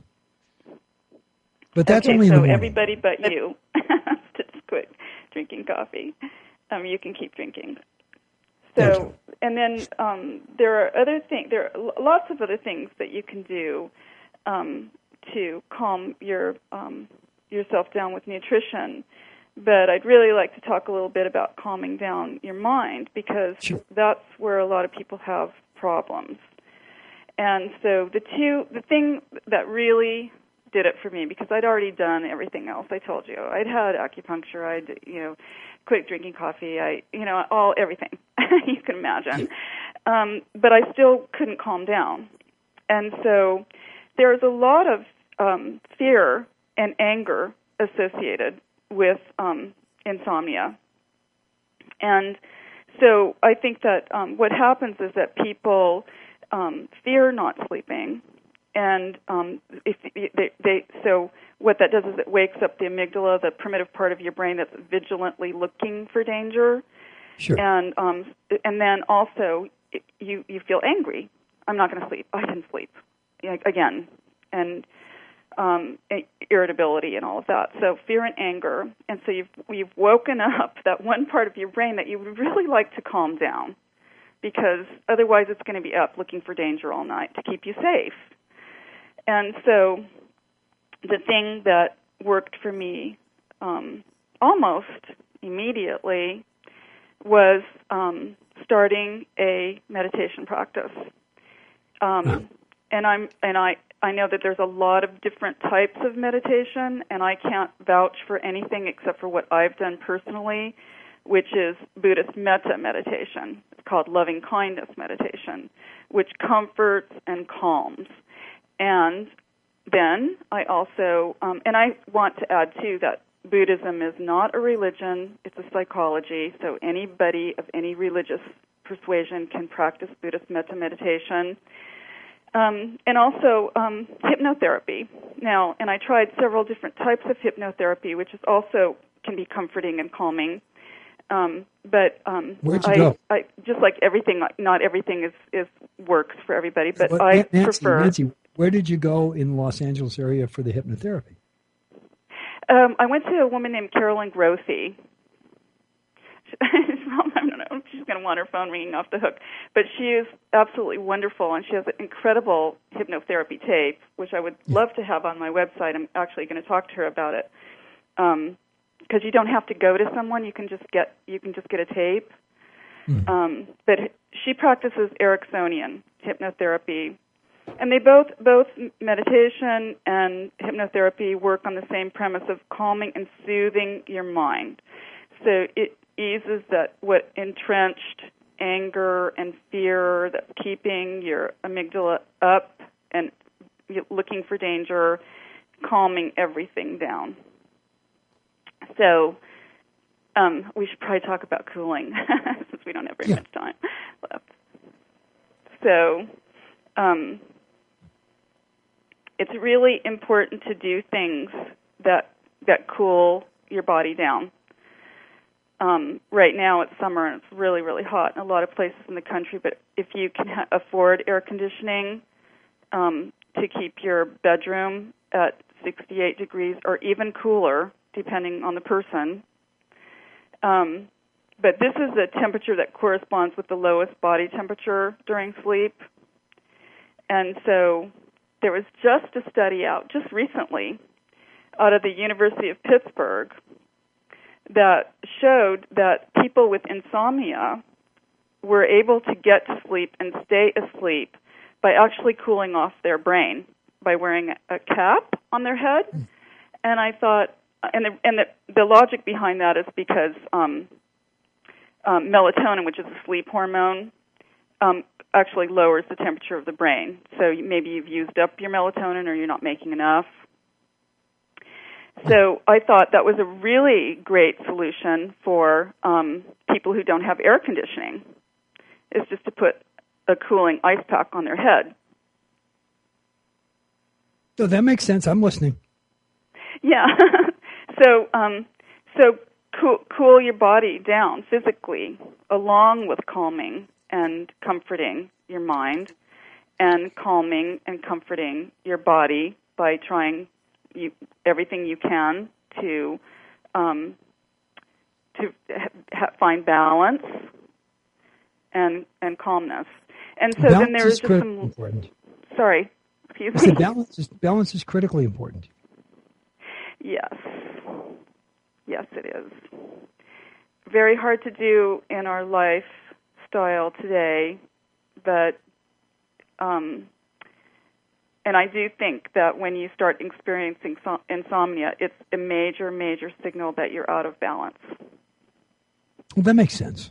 But that's okay, only in so the morning. Everybody but you to just quit drinking coffee. Um, you can keep drinking. So, and then um, there are other things. There are lots of other things that you can do um, to calm your um, yourself down with nutrition. But I'd really like to talk a little bit about calming down your mind, because sure. that's where a lot of people have problems. And so the two, the thing that really did it for me, because I'd already done everything else. I told you I'd had acupuncture. I'd you know quit drinking coffee. I you know all everything you can imagine, um, but I still couldn't calm down. And so there's a lot of um, fear and anger associated with um, insomnia. And so I think that um, what happens is that people um, fear not sleeping, and um, if they, they so what that does is it wakes up the amygdala, the primitive part of your brain that's vigilantly looking for danger. Sure. And um, and then also you you feel angry. I'm not going to sleep. I didn't sleep again, and um, irritability and all of that. So fear and anger, and so you've you've woken up that one part of your brain that you would really like to calm down, because otherwise it's going to be up looking for danger all night to keep you safe. And so the thing that worked for me um, almost immediately was um, starting a meditation practice. Um, and I'm and I I know that there's a lot of different types of meditation, and I can't vouch for anything except for what I've done personally, which is Buddhist metta meditation. It's called loving kindness meditation, which comforts and calms. And then I also, um, and I want to add too that Buddhism is not a religion, it's a psychology, so anybody of any religious persuasion can practice Buddhist metta meditation. Um, and also um, hypnotherapy. Now, and I tried several different types of hypnotherapy, which is also can be comforting and calming. Um, but um, Where'd you I, go? I, just like everything, not everything is, is works for everybody, but, but I Nancy, prefer... Nancy, where did you go in the Los Angeles area for the hypnotherapy? Um, I went to a woman named Carolyn Grothe. I don't know, she's going to want her phone ringing off the hook. But she is absolutely wonderful, and she has an incredible hypnotherapy tape, which I would yeah. love to have on my website. I'm actually going to talk to her about it. Um, because you don't have to go to someone, you can just get you can just get a tape. Mm. Um, but she practices Ericksonian hypnotherapy, and they both both meditation and hypnotherapy work on the same premise of calming and soothing your mind. So it eases that what entrenched anger and fear that's keeping your amygdala up and looking for danger, calming everything down. So um, we should probably talk about cooling since we don't have very yeah. much time left. So um, it's really important to do things that that cool your body down. Um, right now it's summer and it's really, really hot in a lot of places in the country, but if you can ha- afford air conditioning um, to keep your bedroom at sixty-eight degrees or even cooler, depending on the person. Um, but this is the temperature that corresponds with the lowest body temperature during sleep. And so there was just a study out just recently out of the University of Pittsburgh that showed that people with insomnia were able to get to sleep and stay asleep by actually cooling off their brain by wearing a cap on their head. And I thought, and the, and the, the logic behind that is because um, um, melatonin, which is a sleep hormone, um, actually lowers the temperature of the brain. So maybe you've used up your melatonin or you're not making enough. So I thought that was a really great solution for um, people who don't have air conditioning, is just to put a cooling ice pack on their head. So that makes sense. I'm listening. Yeah. so um, so cool, cool your body down physically, along with calming and comforting your mind, and calming and comforting your body by trying you, everything you can to um, to ha- find balance and and calmness. And so balance then there is is just critically some. Important. Sorry, excuse I me. said balance is balance is critically important. Yes, yes, it is. Very hard to do in our lifestyle today, but. Um, And I do think that when you start experiencing so- insomnia, it's a major, major signal that you're out of balance. Well, that makes sense.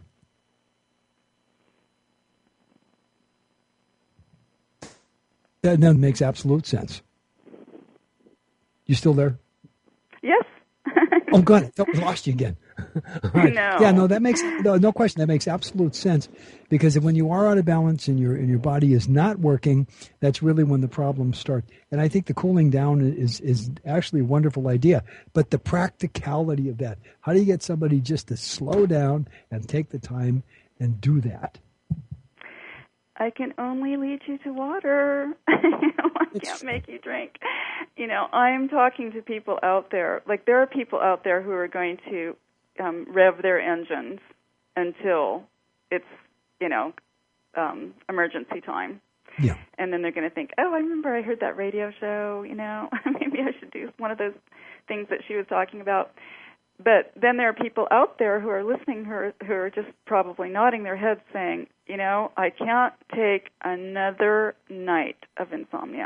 That, that makes absolute sense. You still there? Yes. Oh, God, we lost you again. Right. No. Yeah, no, that makes no, no question. That makes absolute sense, because when you are out of balance and your and your body is not working, that's really when the problems start. And I think the cooling down is is actually a wonderful idea. But the practicality of that, how do you get somebody just to slow down and take the time and do that? I can only lead you to water. you know, I It's can't true. make you drink. You know, I'm talking to people out there. Like, there are people out there who are going to um, rev their engines until it's, you know, um, emergency time. Yeah. And then they're going to think, oh, I remember I heard that radio show, you know, maybe I should do one of those things that she was talking about. But then there are people out there who are listening who are, who are just probably nodding their heads saying, you know, I can't take another night of insomnia.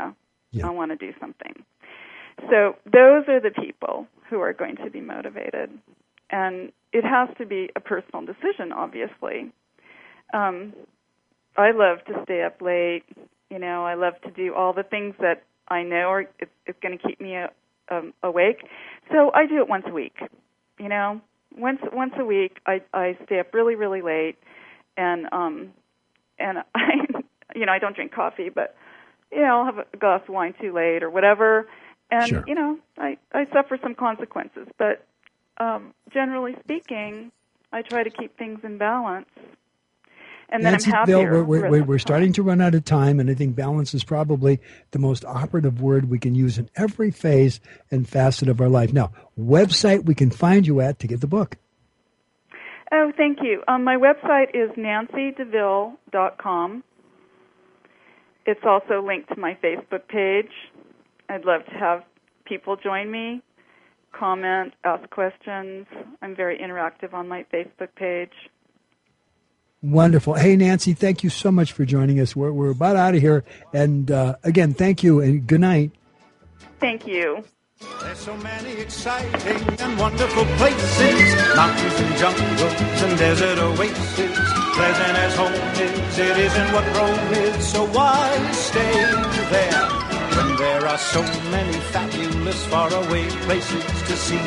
Yeah. I want to do something. So those are the people who are going to be motivated. And it has to be a personal decision, obviously. Um, I love to stay up late. You know, I love to do all the things that I know are it's, it's going to keep me uh, um, awake. So I do it once a week. You know, once once a week, I I stay up really really late, and um, and I you know I don't drink coffee, but you know I'll have a glass of wine too late or whatever, and Sure. you know I I suffer some consequences, but um, generally speaking, I try to keep things in balance. And then Nancy I'm happier. Bill, we're, we're, the we're, rest we're of the starting time. to run out of time, and I think balance is probably the most operative word we can use in every phase and facet of our life. Now, website we can find you at to get the book. Oh, thank you. Um, my website is nancy deville dot com. It's also linked to my Facebook page. I'd love to have people join me, comment, ask questions. I'm very interactive on my Facebook page. Wonderful. Hey, Nancy, thank you so much for joining us. We're, we're about out of here. And uh, again, thank you and good night. Thank you. There's so many exciting and wonderful places, mountains and jungles and desert oases. Pleasant as home is, it isn't what Rome is, so why stay there when there are so many fabulous faraway places to see?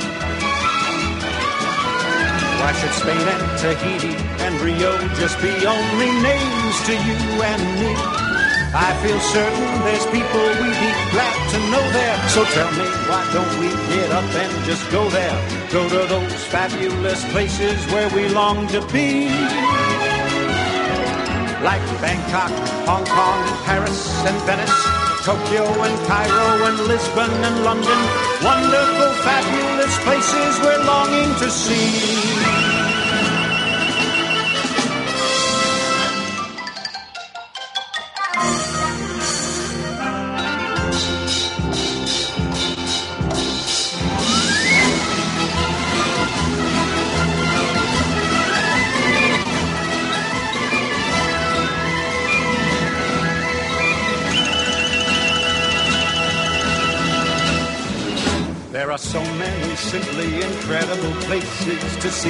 Why should Spain and Tahiti and Rio just be only names to you and me? I feel certain there's people we'd be glad to know there. So tell me, why don't we get up and just go there? Go to those fabulous places where we long to be. Like Bangkok, Hong Kong, Paris and Venice, Tokyo and Cairo and Lisbon and London. Wonderful, fabulous places we're longing to see. There are so many simply incredible places to see.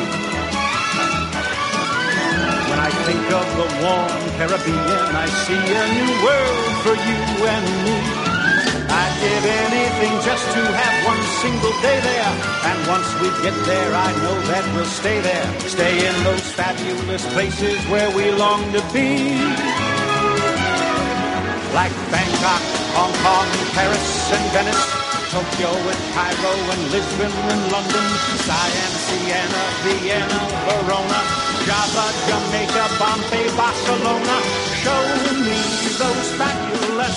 When I think of the warm Caribbean, I see a new world for you and me. I'd give anything just to have one single day there. And once we get there, I know that we'll stay there. Stay in those fabulous places where we long to be. Like Bangkok, Hong Kong, Paris and Venice, Tokyo and Cairo and Lisbon and London, Siam, Siena, Vienna, Verona, Java, Jamaica, Bombay, Barcelona. Show me those fabulous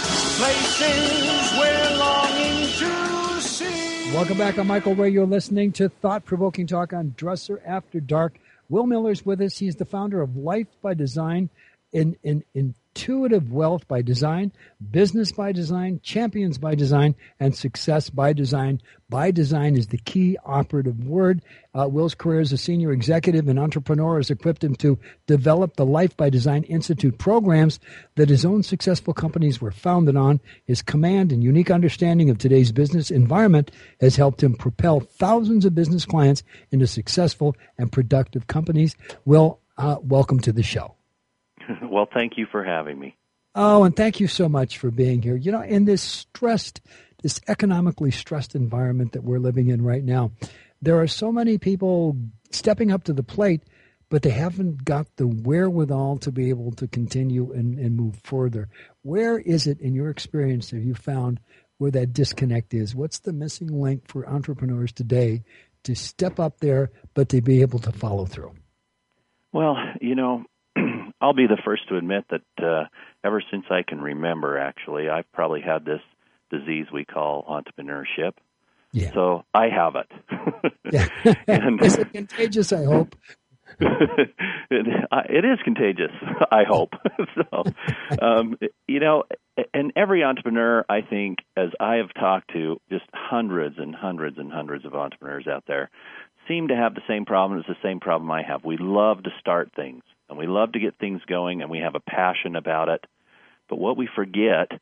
places we're longing to see. Welcome back. I'm Michael Ray. You're listening to Thought-Provoking Talk on Dresser After Dark. Will Miller's with us. He's the founder of Life by Design, in, in, Intuitive Wealth by Design, Business by Design, Champions by Design, and Success by Design. By design is the key operative word. Uh, Will's career as a senior executive and entrepreneur has equipped him to develop the Life by Design Institute programs that his own successful companies were founded on. His command and unique understanding of today's business environment has helped him propel thousands of business clients into successful and productive companies. Will, uh, welcome to the show. Well, thank you for having me. Oh, and thank you so much for being here. You know, in this stressed, this economically stressed environment that we're living in right now, there are so many people stepping up to the plate, but they haven't got the wherewithal to be able to continue and, and move further. Where is it, in your experience, have you found where that disconnect is? What's the missing link for entrepreneurs today to step up there, but to be able to follow through? Well, you know, I'll be the first to admit that uh, ever since I can remember, actually, I've probably had this disease we call entrepreneurship. Yeah. So I have it. Yeah. And, is it contagious, I hope? it, it is contagious, I hope. so, um, you know, and every entrepreneur, I think, as I have talked to just hundreds and hundreds and hundreds of entrepreneurs out there, seem to have the same problem as the same problem I have. We love to start things, and we love to get things going, and we have a passion about it. But what we forget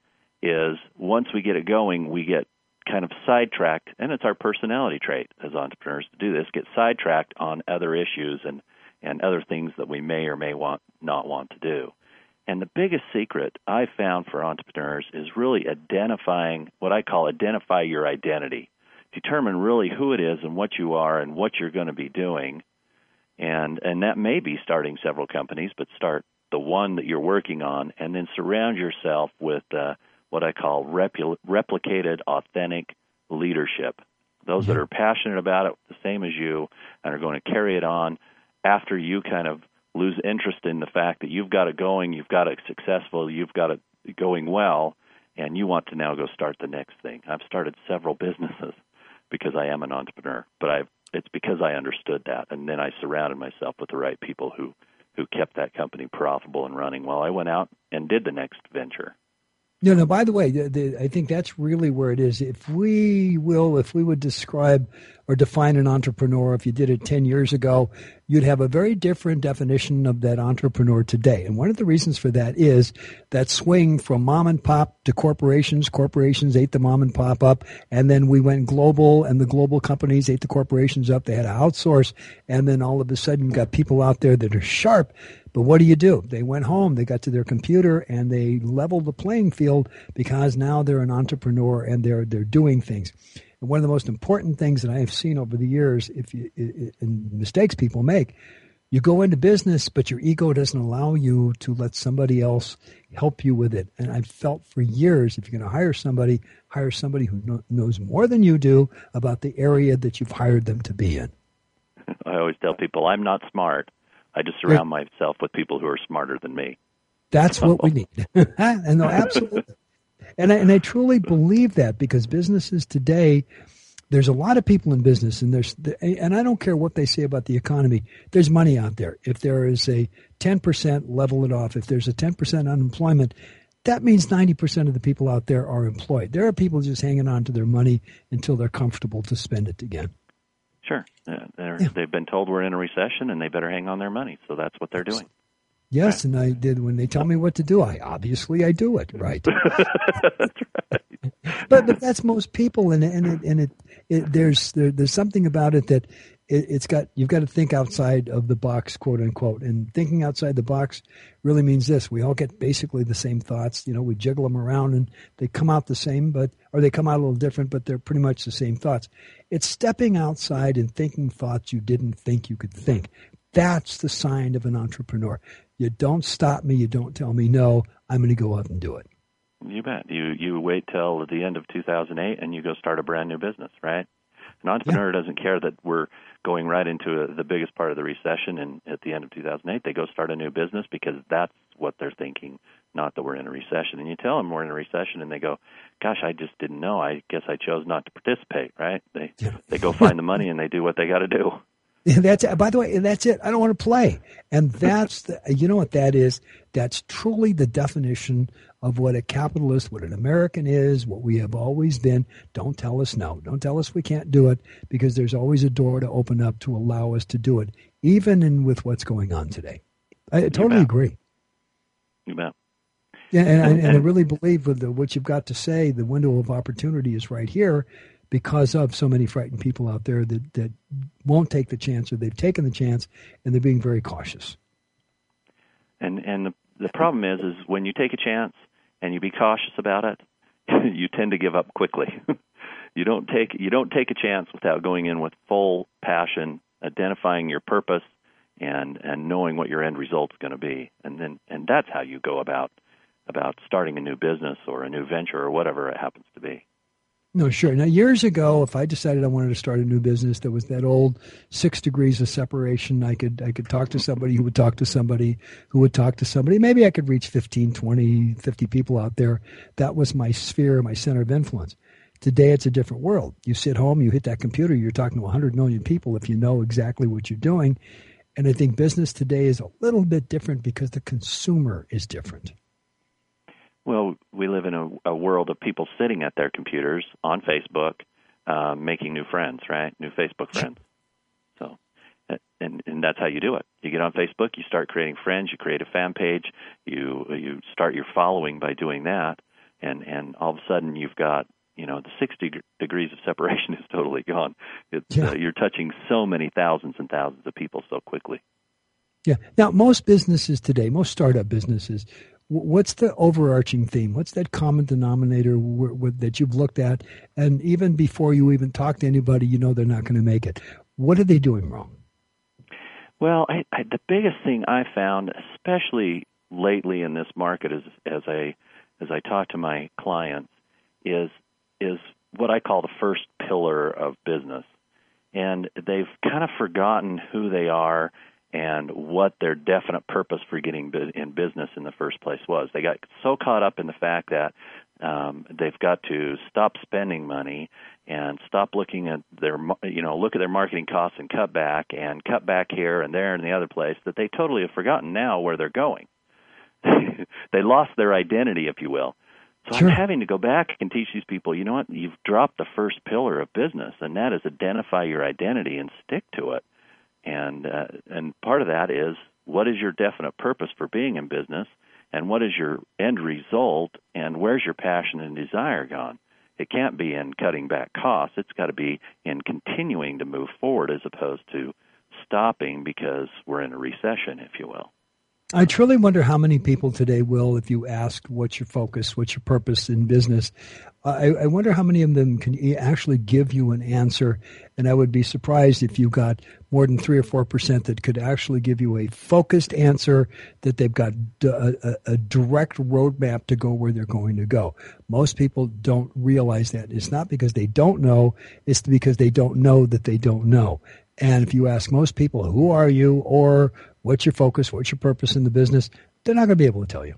is once we get it going, we get kind of sidetracked, and it's our personality trait as entrepreneurs to do this, get sidetracked on other issues and, and other things that we may or may want not want to do. And the biggest secret I found for entrepreneurs is really identifying what I call identify your identity. Determine really who it is and what you are and what you're going to be doing. And and that may be starting several companies, but start the one that you're working on, and then surround yourself with uh, what I call repl- replicated, authentic leadership. Those that are passionate about it, the same as you, and are going to carry it on after you kind of lose interest in the fact that you've got it going, you've got it successful, you've got it going well, and you want to now go start the next thing. I've started several businesses because I am an entrepreneur, but I've, it's because I understood that, and then I surrounded myself with the right people who, who kept that company profitable and running while I went out and did the next venture. No, no, by the way, the, the, I think that's really where it is. If we will, if we would describe or define an entrepreneur, if you did it ten years ago, you'd have a very different definition of that entrepreneur today. And one of the reasons for that is that swing from mom and pop to corporations. Corporations ate the mom and pop up, and then we went global, and the global companies ate the corporations up. They had to outsource, and then all of a sudden you've got people out there that are sharp. But what do you do? They went home, they got to their computer, and they leveled the playing field because now they're an entrepreneur and they're they're doing things. And one of the most important things that I have seen over the years, if you, and mistakes people make, you go into business, but your ego doesn't allow you to let somebody else help you with it. And I've felt for years, if you're going to hire somebody, hire somebody who know, knows more than you do about the area that you've hired them to be in. I always tell people, I'm not smart. I just surround yeah. myself with people who are smarter than me. That's what we need. and no, absolutely. And I, and I truly believe that, because businesses today, there's a lot of people in business, and there's and I don't care what they say about the economy. There's money out there. If there is a ten percent, level it off. If there's a ten percent unemployment, that means ninety percent of the people out there are employed. There are people just hanging on to their money until they're comfortable to spend it again. Sure. Uh, yeah. They've been told we're in a recession and they better hang on their money. So that's what they're doing. Yes, right. And I did. When they tell me what to do, I obviously I do it, right? That's right. But but that's most people, and and it, and it, it there's there, there's something about it that it, it's got you've got to think outside of the box, quote unquote. And thinking outside the box really means this: we all get basically the same thoughts. You know, we jiggle them around and they come out the same, but or they come out a little different, but they're pretty much the same thoughts. It's stepping outside and thinking thoughts you didn't think you could think. That's the sign of an entrepreneur. You don't stop me. You don't tell me no. I'm going to go out and do it. You bet. You you wait till the end of two thousand eight and you go start a brand new business, right? An entrepreneur yeah. doesn't care that we're going right into a, the biggest part of the recession, and at the end of two thousand eight they go start a new business because that's what they're thinking, not that we're in a recession. And you tell them we're in a recession and they go, gosh, I just didn't know. I guess I chose not to participate, right? They yeah. they go find the money and they do what they got to do. That's by the way, that's it. I don't want to play. And that's the, you know what that is? That's truly the definition of what a capitalist, what an American is, what we have always been. Don't tell us no. Don't tell us we can't do it, because there's always a door to open up to allow us to do it, even in with what's going on today. I totally agree. You bet. Yeah, and, and, and I really believe with the, what you've got to say, the window of opportunity is right here, because of so many frightened people out there that, that won't take the chance, or they've taken the chance and they're being very cautious. And and the, the problem is, is when you take a chance and you be cautious about it, you tend to give up quickly. you don't take you don't take a chance without going in with full passion, identifying your purpose, and, and knowing what your end result's going to be. And then and that's how you go about about starting a new business or a new venture or whatever it happens to be. No, sure. Now, years ago, if I decided I wanted to start a new business, there was that old six degrees of separation. I could I could talk to somebody who would talk to somebody who would talk to somebody. Maybe I could reach fifteen, twenty, fifty people out there. That was my sphere, my center of influence. Today, it's a different world. You sit home, you hit that computer, you're talking to one hundred million people if you know exactly what you're doing. And I think business today is a little bit different because the consumer is different. Well, we live in a, a world of people sitting at their computers on Facebook, uh, making new friends, right? New Facebook friends. So, and and that's how you do it. You get on Facebook, you start creating friends, you create a fan page, you you start your following by doing that, and and all of a sudden you've got, you know, the sixty degrees of separation is totally gone. It's, yeah. uh, you're touching so many thousands and thousands of people so quickly. Yeah. Now, most businesses today, most startup businesses, what's the overarching theme? What's that common denominator w- w- that you've looked at? And even before you even talk to anybody, you know they're not going to make it. What are they doing wrong? Well, I, I, the biggest thing I found, especially lately in this market, as as I as I talk to my clients, is is what I call the first pillar of business, and they've kind of forgotten who they are and what their definite purpose for getting in business in the first place was. They got so caught up in the fact that um, they've got to stop spending money and stop looking at their, you know, look at their marketing costs and cut back and cut back here and there and the other place, that they totally have forgotten now where they're going. They lost their identity, if you will. So sure. I'm having to go back and teach these people, you know what, you've dropped the first pillar of business, and that is identify your identity and stick to it. And uh, and part of that is, what is your definite purpose for being in business, and what is your end result, and where's your passion and desire gone? It can't be in cutting back costs. It's got to be in continuing to move forward as opposed to stopping because we're in a recession, if you will. I truly wonder how many people today will, if you ask what's your focus, what's your purpose in business, I, I wonder how many of them can actually give you an answer. And I would be surprised if you got more than three or four percent that could actually give you a focused answer, that they've got a, a, a direct roadmap to go where they're going to go. Most people don't realize that. It's not because they don't know, it's because they don't know that they don't know. And if you ask most people, who are you, or what's your focus, what's your purpose in the business, they're not going to be able to tell you.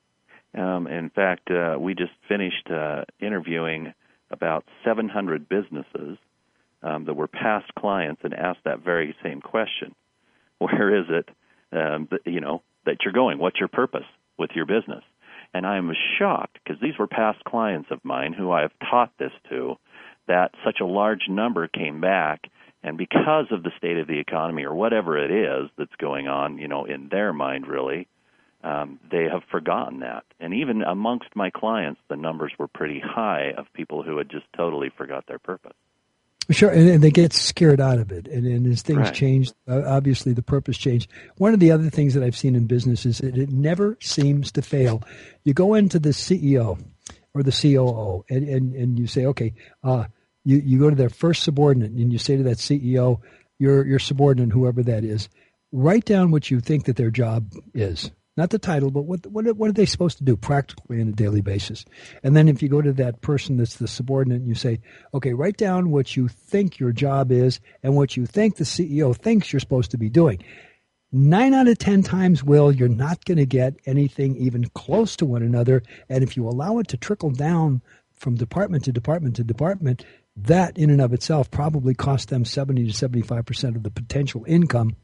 Um, in fact, uh, we just finished uh, interviewing about seven hundred businesses um, that were past clients and asked that very same question. Where is it, um, that, you know, that you're going? What's your purpose with your business? And I was shocked, because these were past clients of mine who I have taught this to, that such a large number came back. And because of the state of the economy or whatever it is that's going on, you know, in their mind, really, um, they have forgotten that. And even amongst my clients, the numbers were pretty high of people who had just totally forgot their purpose. Sure, and, and they get scared out of it. And, and as things right. change, uh, obviously the purpose changed. One of the other things that I've seen in business is that it never seems to fail. You go into the C E O or the C O O, and, and, and you say, okay, uh, You you go to their first subordinate and you say to that C E O, your your subordinate, whoever that is, write down what you think that their job is. Not the title, but what what what are they supposed to do practically on a daily basis? And then if you go to that person that's the subordinate and you say, okay, write down what you think your job is and what you think the C E O thinks you're supposed to be doing. Nine out of ten times, Will, you're not going to get anything even close to one another. And if you allow it to trickle down from department to department to department, that in and of itself probably cost them seventy to seventy-five percent of the potential income.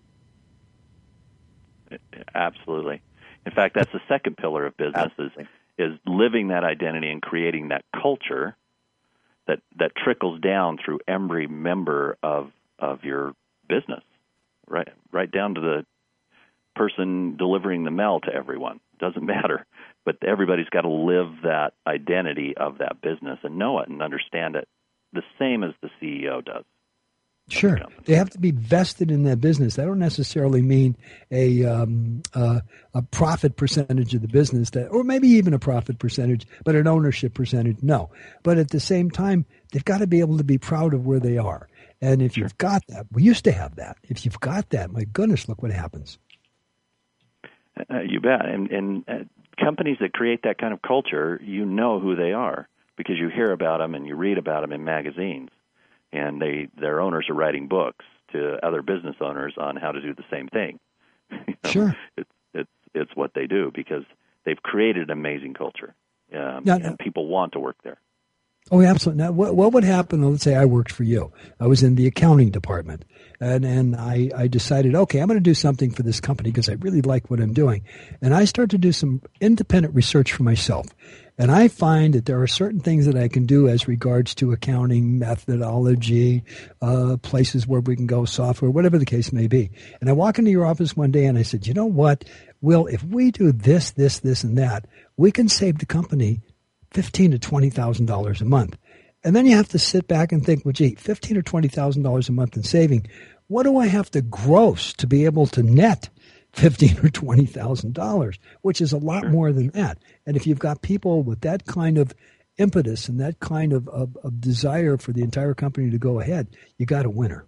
Absolutely. In fact, that's the second pillar of business, is, is living that identity and creating that culture that, that trickles down through every member of of your business, right right down to the person delivering the mail to everyone. Doesn't matter. But everybody's got to live that identity of that business and know it and understand it the same as the C E O does. Sure. They have to be vested in that business. That don't necessarily mean a um, uh, a profit percentage of the business, that, or maybe even a profit percentage, but an ownership percentage. No. But at the same time, they've got to be able to be proud of where they are. And if sure. you've got that, we used to have that. If you've got that, my goodness, look what happens. Uh, you bet. And, and uh, companies that create that kind of culture, you know who they are because you hear about them and you read about them in magazines. And they their owners are writing books to other business owners on how to do the same thing. You know, sure. It's, it's, it's what they do because they've created an amazing culture. Um, now, and people want to work there. Oh, absolutely. Now, what, what would happen, let's say I worked for you. I was in the accounting department, and, and I, I decided, okay, I'm going to do something for this company because I really like what I'm doing. And I started to do some independent research for myself. And I find that there are certain things that I can do as regards to accounting, methodology, uh, places where we can go, software, whatever the case may be. And I walk into your office one day and I said, you know what, Will, if we do this, this, this, and that, we can save the company fifteen to twenty thousand dollars a month. And then you have to sit back and think, well, gee, fifteen or twenty thousand dollars a month in saving. What do I have to gross to be able to net fifteen or twenty thousand dollars, which is a lot Sure. more than that. And if you've got people with that kind of impetus and that kind of, of, of desire for the entire company to go ahead, you got a winner.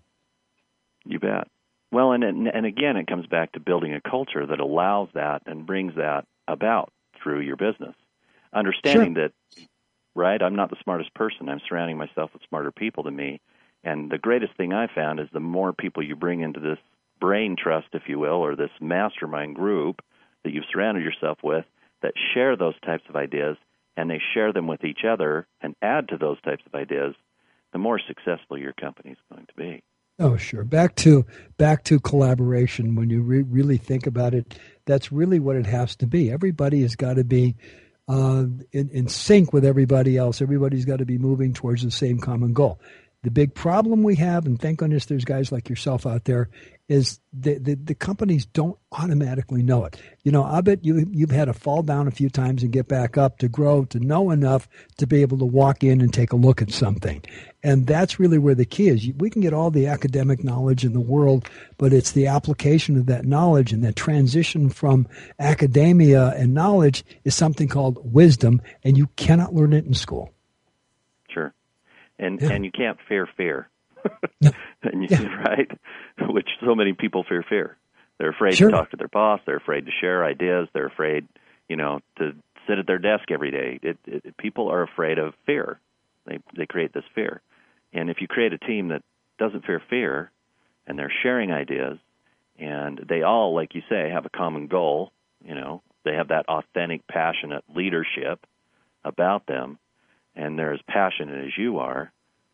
You bet. Well, and, and and again, it comes back to building a culture that allows that and brings that about through your business. Understanding Sure. that, right, I'm not the smartest person. I'm surrounding myself with smarter people than me. And the greatest thing I found is the more people you bring into this brain trust, if you will, or this mastermind group that you've surrounded yourself with that share those types of ideas, and they share them with each other and add to those types of ideas, the more successful your company is going to be. Oh, sure. Back to back to collaboration. When you re- really think about it, that's really what it has to be. Everybody has got to be uh, in, in sync with everybody else. Everybody's got to be moving towards the same common goal. The big problem we have, and thank goodness there's guys like yourself out there, is the, the, the companies don't automatically know it. You know, I bet you, you've had to fall down a few times and get back up to grow, to know enough to be able to walk in and take a look at something. And that's really where the key is. We can get all the academic knowledge in the world, but it's the application of that knowledge, and that transition from academia and knowledge is something called wisdom, and you cannot learn it in school. Sure. And Yeah. and you can't fear fear. No. and you, Yeah. Right? Which so many people fear fear. They're afraid Sure. to talk to their boss. They're afraid to share ideas. They're afraid, you know, to sit at their desk every day. It, it, people are afraid of fear. They they create this fear. And if you create a team that doesn't fear fear, and they're sharing ideas, and they all, like you say, have a common goal, you know, they have that authentic, passionate leadership about them, and they're as passionate as you are.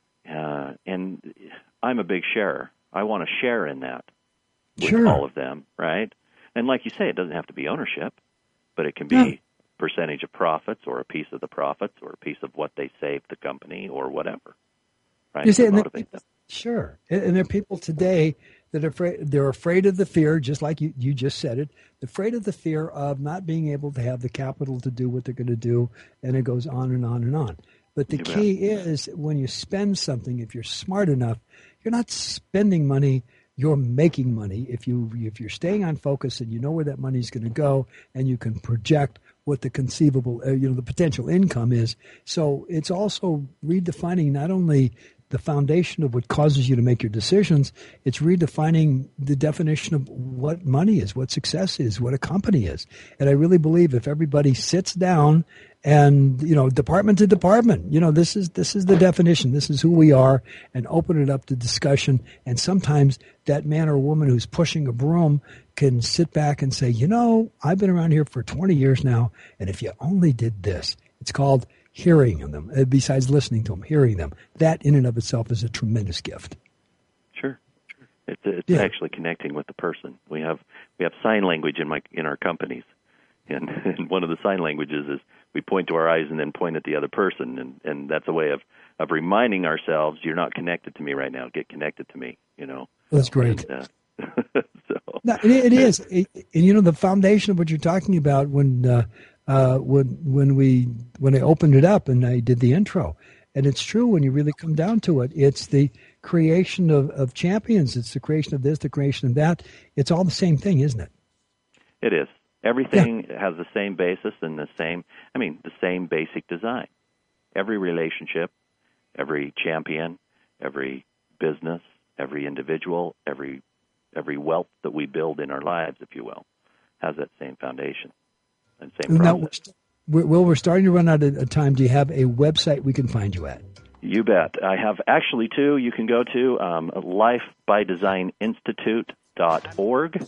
Uh, and I'm a big sharer. I want to share in that with Sure. all of them, right? And like you say, it doesn't have to be ownership, but it can be Yeah. percentage of profits, or a piece of the profits, or a piece of what they saved the company, or whatever, right? You see, To and motivate the- them. Sure. And, and there are people today that are afraid, they're afraid of the fear, just like you, you just said it, afraid of the fear of not being able to have the capital to do what they're going to do, and it goes on and on and on. But the You bet. key is when you spend something, if you're smart enough, you're not spending money, you're making money. If you if you're staying on focus and you know where that money is going to go, and you can project what the conceivable, uh, you know, the potential income is. So it's also redefining not only the foundation of what causes you to make your decisions, it's redefining the definition of what money is, what success is, what a company is. And I really believe if everybody sits down and, you know, department to department, you know, this is this is the definition, this is who we are, and open it up to discussion. And sometimes that man or woman who's pushing a broom can sit back and say, you know, I've been around here for twenty years now, and if you only did this, it's called hearing them, besides listening to them, hearing them. That in and of itself is a tremendous gift. Sure. It's, it's Yeah. actually connecting with the person. We have we have sign language in my in our companies, and, and one of the sign languages is we point to our eyes and then point at the other person, and, and that's a way of, of reminding ourselves, you're not connected to me right now. Get connected to me. You know. That's great. And, uh, so No, it, it is, it, and you know the foundation of what you're talking about when uh, uh, when when we when I opened it up and I did the intro, and it's true when you really come down to it. It's the creation of, of champions. It's the creation of this, the creation of that. It's all the same thing, isn't it? it is. Everything has the same basis and the same, I mean, the same basic design. Every relationship, every champion, every business, every individual, every every wealth that we build in our lives, if you will, has that same foundation and same Now, process. we're, well, we're starting to run out of time. Do you have a website we can find you at? You bet. I have actually two. You can go to um, life by design institute dot org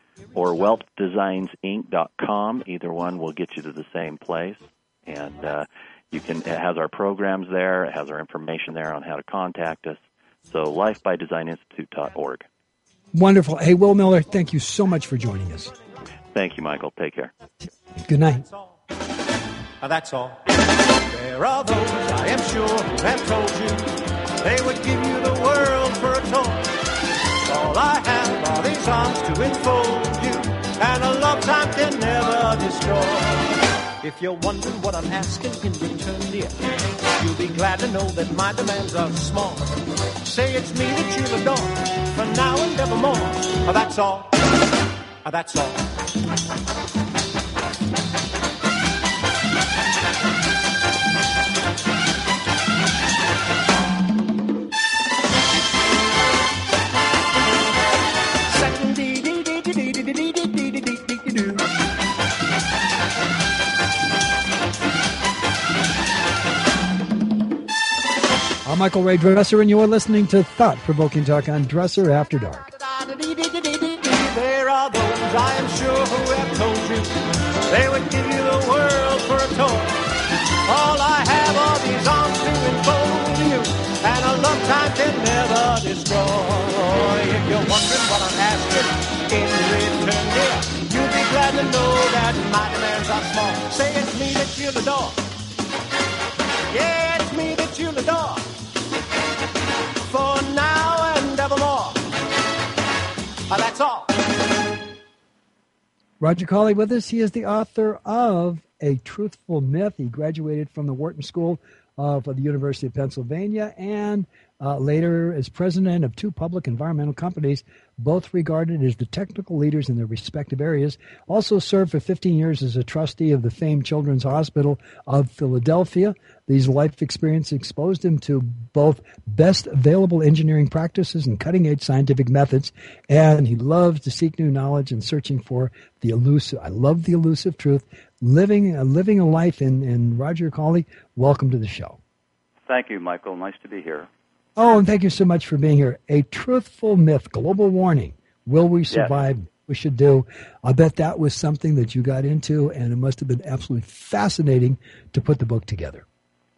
or wealth designs inc dot com. Either one will get you to the same place. And uh, you can. It has our programs there. It has our information there on how to contact us. So life by design institute dot org. Wonderful. Hey, Will Miller, thank you so much for joining us. Thank you, Michael. Take care. Good night. That's all. That's all. There are those, I am sure, who have told you they would give you the world for a toy. All I have are these arms to enfold you, and a love time can never destroy. If you're wondering what I'm asking in return, dear, you'll be glad to know that my demands are small. Say it's me that you'll adore, for now and evermore. Oh, that's all. Oh, that's all. I'm Michael Ray Dresser, and you are listening to Thought-Provoking Talk on Dresser After Dark. There are those, I am sure, who have told you they would give you the world for a toy. All I have are these arms to enfold you, and a love time can never destroy. If you're wondering what I'm asking in return, dear, you'll be glad to know that my demands are small. Say it's me that you'll adore. Yeah, it's me that you'll adore. For now and evermore. Oh, that's all. Roger Colley with us. He is the author of A Truthful Myth. He graduated from the Wharton School of the University of Pennsylvania and uh, later as president of two public environmental companies, both regarded as the technical leaders in their respective areas. Also served for fifteen years as a trustee of the famed Children's Hospital of Philadelphia. These life experiences exposed him to both best available engineering practices and cutting-edge scientific methods, and he loves to seek new knowledge and searching for the elusive. I love the elusive truth. Living, uh, living a life in, in Roger Colley, welcome to the show. Thank you, Michael. Nice to be here. Oh, and thank you so much for being here. A Truthful Myth, global warning. Will we survive? Yes. We should do. I bet that was something that you got into, and it must have been absolutely fascinating to put the book together.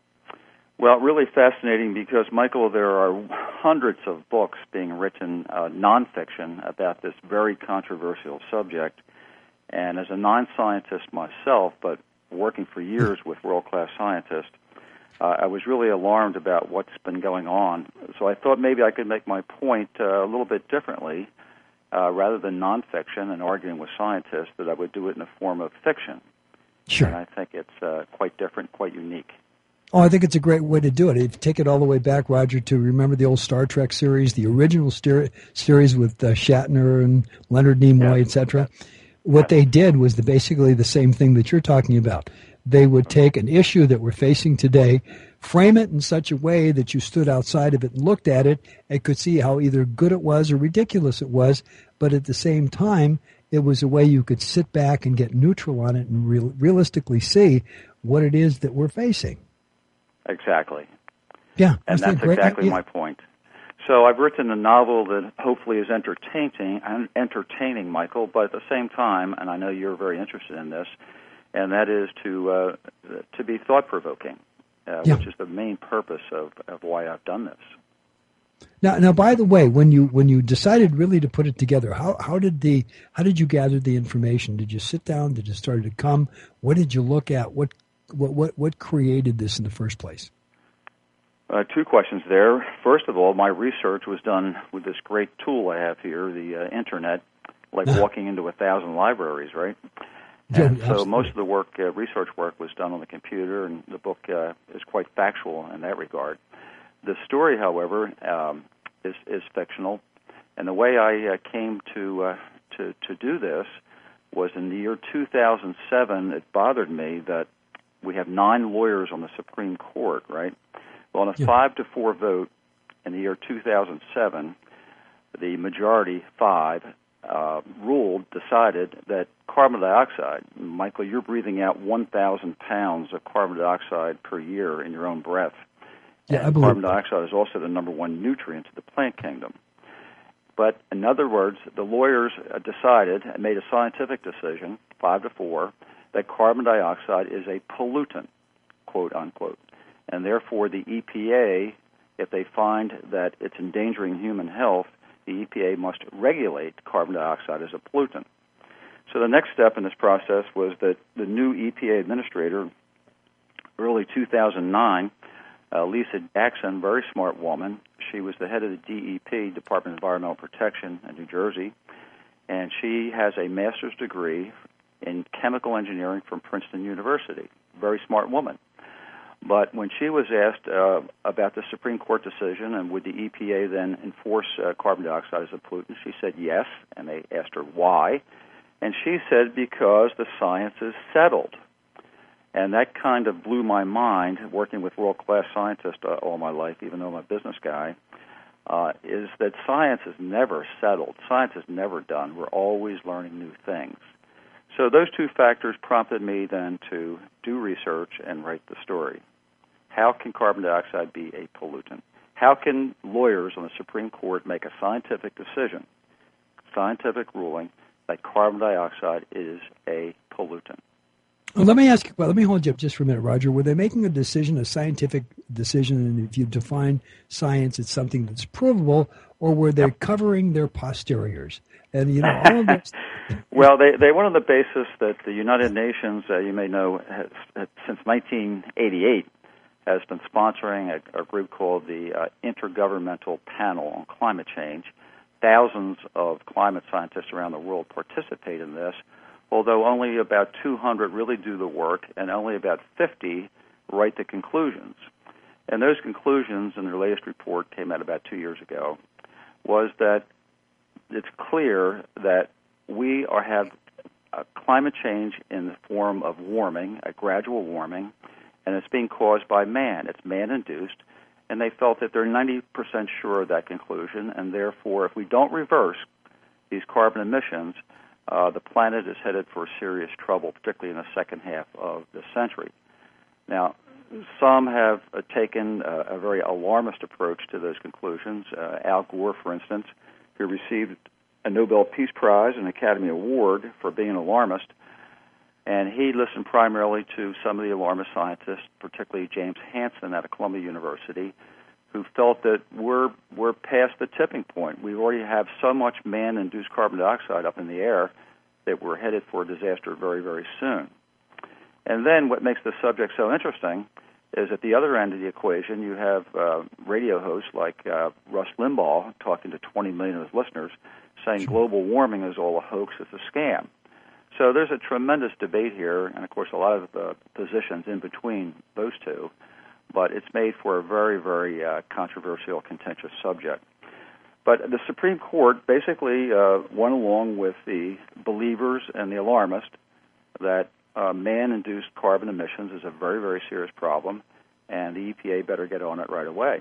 Well, really fascinating because, Michael, there are hundreds of books being written, uh, nonfiction, about this very controversial subject. And as a non-scientist myself, but working for years with world-class scientists, uh, I was really alarmed about what's been going on. So I thought maybe I could make my point uh, a little bit differently. Uh, rather than nonfiction and arguing with scientists, that I would do it in the form of fiction. Sure. And I think it's uh, quite different, quite unique. Oh, I think it's a great way to do it. If you take it all the way back, Roger, to remember the old Star Trek series, the original steer- series with uh, Shatner and Leonard Nimoy, yes. et cetera. What they did was the, basically the same thing that you're talking about. They would take an issue that we're facing today, frame it in such a way that you stood outside of it and looked at it and could see how either good it was or ridiculous it was, but at the same time, it was a way you could sit back and get neutral on it and real, realistically see what it is that we're facing. Exactly. Yeah. And that's great, exactly yeah. my point. So I've written a novel that hopefully is entertaining, entertaining, Michael, but at the same time, and I know you're very interested in this, and that is to uh, to be thought-provoking, uh, yeah. which is the main purpose of, of why I've done this. Now, now, by the way, when you when you decided really to put it together, how how did the how did you gather the information? Did you sit down? Did it start to come? What did you look at? What what what, what created this in the first place? Uh, two questions there. First of all, my research was done with this great tool I have here, the uh, Internet, like walking into a thousand libraries, right? And Yeah, so most of the work, uh, research work, was done on the computer, and the book uh, is quite factual in that regard. The story, however, um, is, is fictional, and the way I uh, came to, uh, to to do this was in the year two thousand seven. It bothered me that we have nine lawyers on the Supreme Court, right? Well, on a yeah. five to four vote in the year two thousand seven, the majority, five, uh, ruled, decided that carbon dioxide, Michael, you're breathing out one thousand pounds of carbon dioxide per year in your own breath. Yeah, and I believe carbon that. dioxide is also the number one nutrient to the plant kingdom. But in other words, the lawyers decided and made a scientific decision, five to four, that carbon dioxide is a pollutant, quote unquote. And therefore, the E P A, if they find that it's endangering human health, the E P A must regulate carbon dioxide as a pollutant. So the next step in this process was that the new E P A administrator, early two thousand nine, uh, Lisa Jackson, very smart woman, she was the head of the D E P, Department of Environmental Protection in New Jersey, and she has a master's degree in chemical engineering from Princeton University. Very smart woman. But when she was asked uh, about the Supreme Court decision and would the E P A then enforce uh, carbon dioxide as a pollutant, she said yes, and they asked her why. And she said because the science is settled. And that kind of blew my mind, working with world-class scientists uh, all my life, even though I'm a business guy, uh, is that science is never settled. Science is never done. We're always learning new things. So those two factors prompted me then to do research and write the story. How can carbon dioxide be a pollutant? How can lawyers on the Supreme Court make a scientific decision, scientific ruling, that carbon dioxide is a pollutant? Well, let me ask you, well, let me hold you up just for a minute, Roger. Were they making a decision, a scientific decision, and if you define science, it's something that's provable, or were they yep. covering their posteriors? And, you know, all of this... Well, they, they went on the basis that the United Nations, uh, you may know, has, has, since nineteen eighty-eight, has been sponsoring a, a group called the uh, Intergovernmental Panel on Climate Change. Thousands of climate scientists around the world participate in this, although only about two hundred really do the work, and only about fifty write the conclusions. And those conclusions, in their latest report, came out about two years ago, was that it's clear that we are have a climate change in the form of warming, a gradual warming, and it's being caused by man. It's man-induced, and they felt that they're ninety percent sure of that conclusion, and therefore, if we don't reverse these carbon emissions, uh, the planet is headed for serious trouble, particularly in the second half of the century. Now, some have uh, taken uh, a very alarmist approach to those conclusions. Uh, Al Gore, for instance, who received a Nobel Peace Prize and Academy Award for being an alarmist, and he listened primarily to some of the alarmist scientists, particularly James Hansen out of Columbia University, who felt that we're we're past the tipping point. We already have so much man-induced carbon dioxide up in the air that we're headed for a disaster very, very soon. And then what makes this subject so interesting is at the other end of the equation, you have uh, radio hosts like uh, Rush Limbaugh talking to twenty million of his listeners, saying global warming is all a hoax, it's a scam. So there's a tremendous debate here, and of course a lot of uh, positions in between those two, but it's made for a very, very uh, controversial, contentious subject. But the Supreme Court basically uh, went along with the believers and the alarmists that uh, man-induced carbon emissions is a very, very serious problem, and the E P A better get on it right away.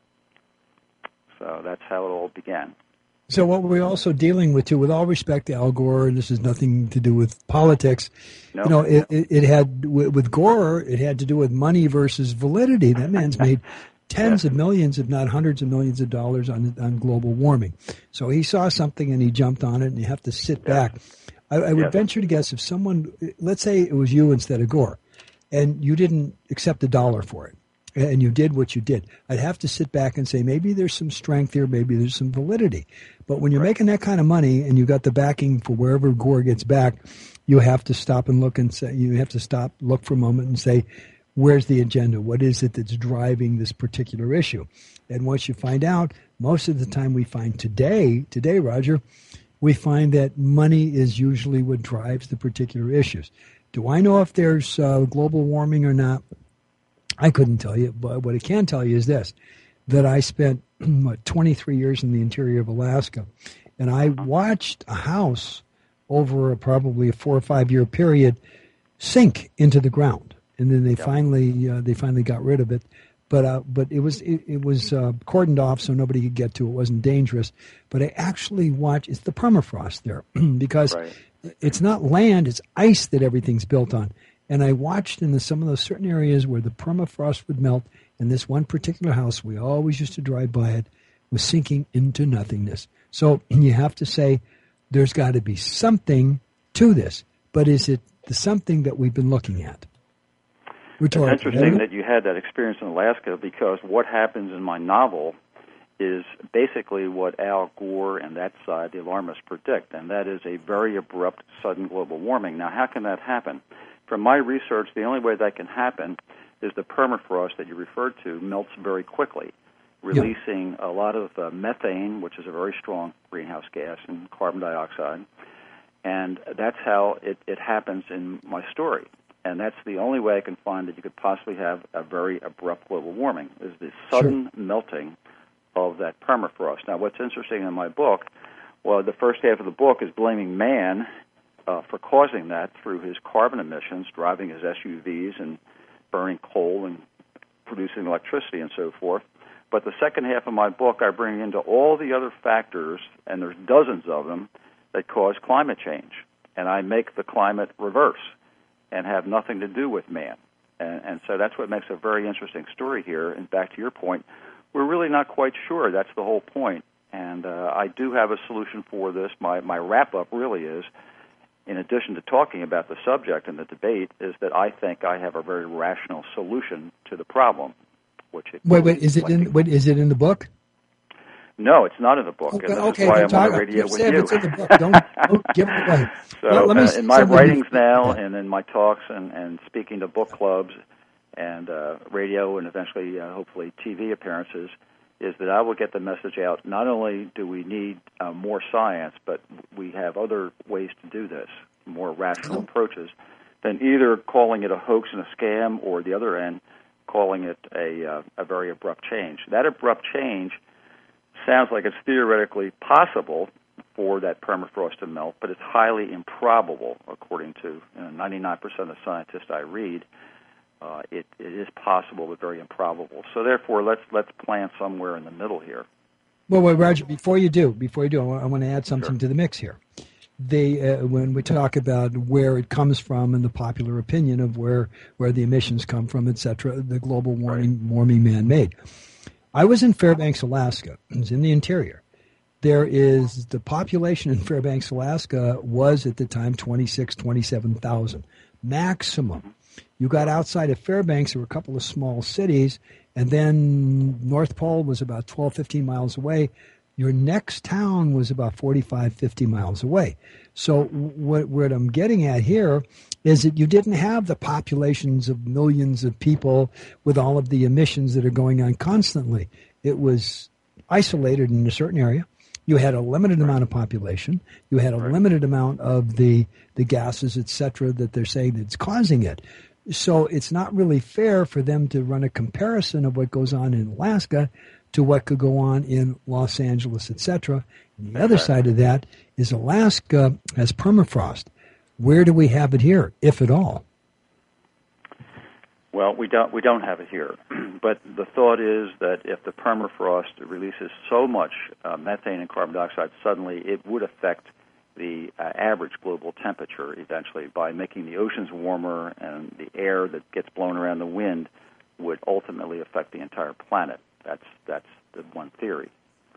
So that's how it all began. So what we're also dealing with, too, with all respect to Al Gore, and this has nothing to do with politics, no. you know, it, it, it had, with Gore, it had to do with money versus validity. That man's made tens yeah. of millions, if not hundreds of millions of dollars on on global warming. So he saw something and he jumped on it, and you have to sit yeah. back. I, I would yeah. venture to guess if someone, let's say it was you instead of Gore, and you didn't accept a dollar for it, and you did what you did, I'd have to sit back and say maybe there's some strength here, maybe there's some validity. But when you're right. making that kind of money and you got the backing for wherever Gore gets back, you have to stop and look and say, you have to stop, look for a moment and say, where's the agenda? What is it that's driving this particular issue? And once you find out, most of the time we find today, today, Roger, we find that money is usually what drives the particular issues. Do I know if there's uh, global warming or not? I couldn't tell you, but what I can tell you is this, that I spent what, twenty-three years in the interior of Alaska, and I watched a house over a, probably a four or five year period sink into the ground, and then they yep. finally uh, they finally got rid of it. But uh, but it was it, it was uh, cordoned off so nobody could get to it. It wasn't dangerous. But I actually watched. It's the permafrost there because right. it's not land; it's ice that everything's built on. And I watched in the, some of those certain areas where the permafrost would melt, and this one particular house, we always used to drive by it, was sinking into nothingness. So you have to say there's got to be something to this. But is it the something that we've been looking at? It's interesting that you had that experience in Alaska, because what happens in my novel is basically what Al Gore and that side, the alarmists, predict, and that is a very abrupt, sudden global warming. Now, how can that happen? From my research, the only way that can happen is the permafrost that you referred to melts very quickly, releasing yeah. a lot of uh, methane, which is a very strong greenhouse gas, and carbon dioxide. And that's how it, it happens in my story. And that's the only way I can find that you could possibly have a very abrupt global warming, is the sudden sure. melting of that permafrost. Now, what's interesting in my book, well, the first half of the book is blaming man uh, for causing that through his carbon emissions, driving his S U Vs and burning coal and producing electricity and so forth. But the second half of my book, I bring into all the other factors, and there's dozens of them, that cause climate change. And I make the climate reverse and have nothing to do with man. And, and so that's what makes a very interesting story here. And back to your point, we're really not quite sure. That's the whole point. And uh, I do have a solution for this. My, my wrap-up really is, in addition to talking about the subject and the debate, is that I think I have a very rational solution to the problem. Which it wait, wait, is it in? Wait, is it in the book? No, it's not in the book. Okay, and this okay, is why I'm talk, on the radio with say you. It's in the book. Don't, don't give it away. So let, let me uh, in my something. writings now, and in my talks, and, and speaking to book clubs, and uh, radio, and eventually, uh, hopefully, T V appearances, is that I will get the message out. Not only do we need uh, more science, but we have other ways to do this, more rational oh. approaches, than either calling it a hoax and a scam, or the other end, calling it a, uh, a very abrupt change. That abrupt change sounds like it's theoretically possible for that permafrost to melt, but it's highly improbable, according to you know, ninety-nine percent of scientists I read. Uh, it, it is possible, but very improbable. So therefore, let's let's plan somewhere in the middle here. Well, wait, Roger, before you do, before you do, I want, I want to add something sure. to the mix here. They, uh, when we talk about where it comes from and the popular opinion of where, where the emissions come from, et cetera, the global warming, right. warming man-made. I was in Fairbanks, Alaska. It was in the interior. There is, the population in Fairbanks, Alaska was at the time twenty-six, twenty-seven thousand. Maximum. You got outside of Fairbanks, there were a couple of small cities, and then North Pole was about twelve, fifteen miles away. Your next town was about forty-five, fifty miles away. So what, what I'm getting at here is that you didn't have the populations of millions of people with all of the emissions that are going on constantly. It was isolated in a certain area. You had a limited amount of population. You had a right. limited amount of the, the gases, et cetera, that they're saying that's causing it. So it's not really fair for them to run a comparison of what goes on in Alaska to what could go on in Los Angeles, et cetera. And the other side of that is Alaska has permafrost. Where do we have it here, if at all? Well, we don't we don't have it here, but the thought is that if the permafrost releases so much uh, methane and carbon dioxide suddenly, it would affect the uh, average global temperature eventually by making the oceans warmer, and the air that gets blown around the wind would ultimately affect the entire planet. That's that's the one theory.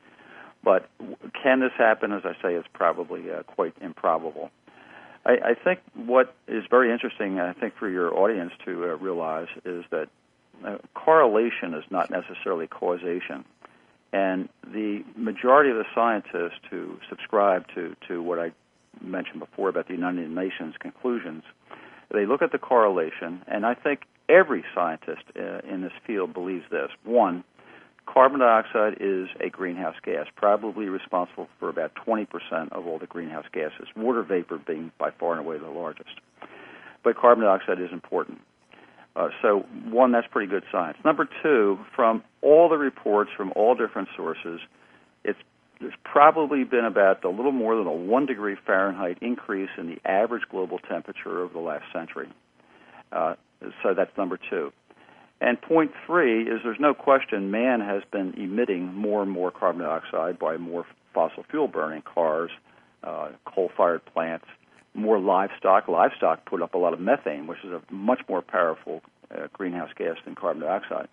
But can this happen? As I say, it's probably uh, quite improbable. I, I think what is very interesting, I think, for your audience to uh, realize is that uh, correlation is not necessarily causation. And the majority of the scientists who subscribe to, to what I mentioned before about the United Nations conclusions, they look at the correlation, and I think every scientist uh, in this field believes this. One, carbon dioxide is a greenhouse gas, probably responsible for about twenty percent of all the greenhouse gases, water vapor being by far and away the largest. But carbon dioxide is important. Uh, so, one, that's pretty good science. Number two, from all the reports from all different sources, it's there's probably been about a little more than a one degree Fahrenheit increase in the average global temperature over the last century. Uh, so that's number two. And point three is there's no question man has been emitting more and more carbon dioxide by more fossil fuel burning, cars, uh, coal-fired plants, more livestock. Livestock put up a lot of methane, which is a much more powerful uh, greenhouse gas than carbon dioxide.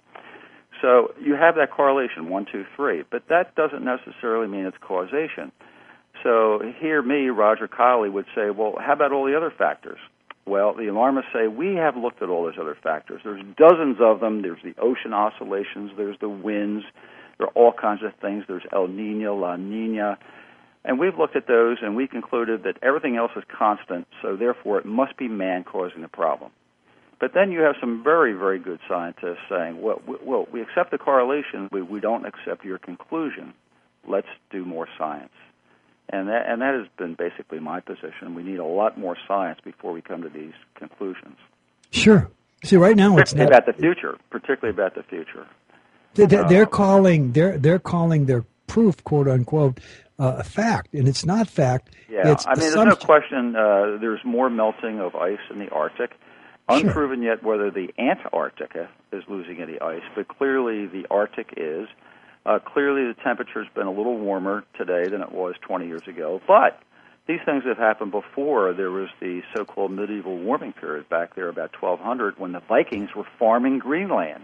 So you have that correlation, one, two, three, but that doesn't necessarily mean it's causation. So here me, Roger Kiley, would say, well, how about all the other factors? Well, the alarmists say, we have looked at all those other factors. There's dozens of them. There's the ocean oscillations. There's the winds. There are all kinds of things. There's El Nino, La Nina. And we've looked at those, and we concluded that everything else is constant, so therefore it must be man causing the problem. But then you have some very, very good scientists saying, well, we, well, we accept the correlation, but we don't accept your conclusion. Let's do more science. And that, and that has been basically my position. We need a lot more science before we come to these conclusions. Sure. See, right now it's not about the future, particularly about the future. They're, they're calling they're they're calling their proof, quote unquote, uh, a fact, and it's not fact. Yeah, it's I mean, assumption. there's no question. Uh, there's more melting of ice in the Arctic. Unproven Sure. yet whether the Antarctica is losing any ice, but clearly the Arctic is. Uh, clearly, the temperature's been a little warmer today than it was twenty years ago. But these things have happened before. There was the so-called medieval warming period back there about twelve hundred when the Vikings were farming Greenland.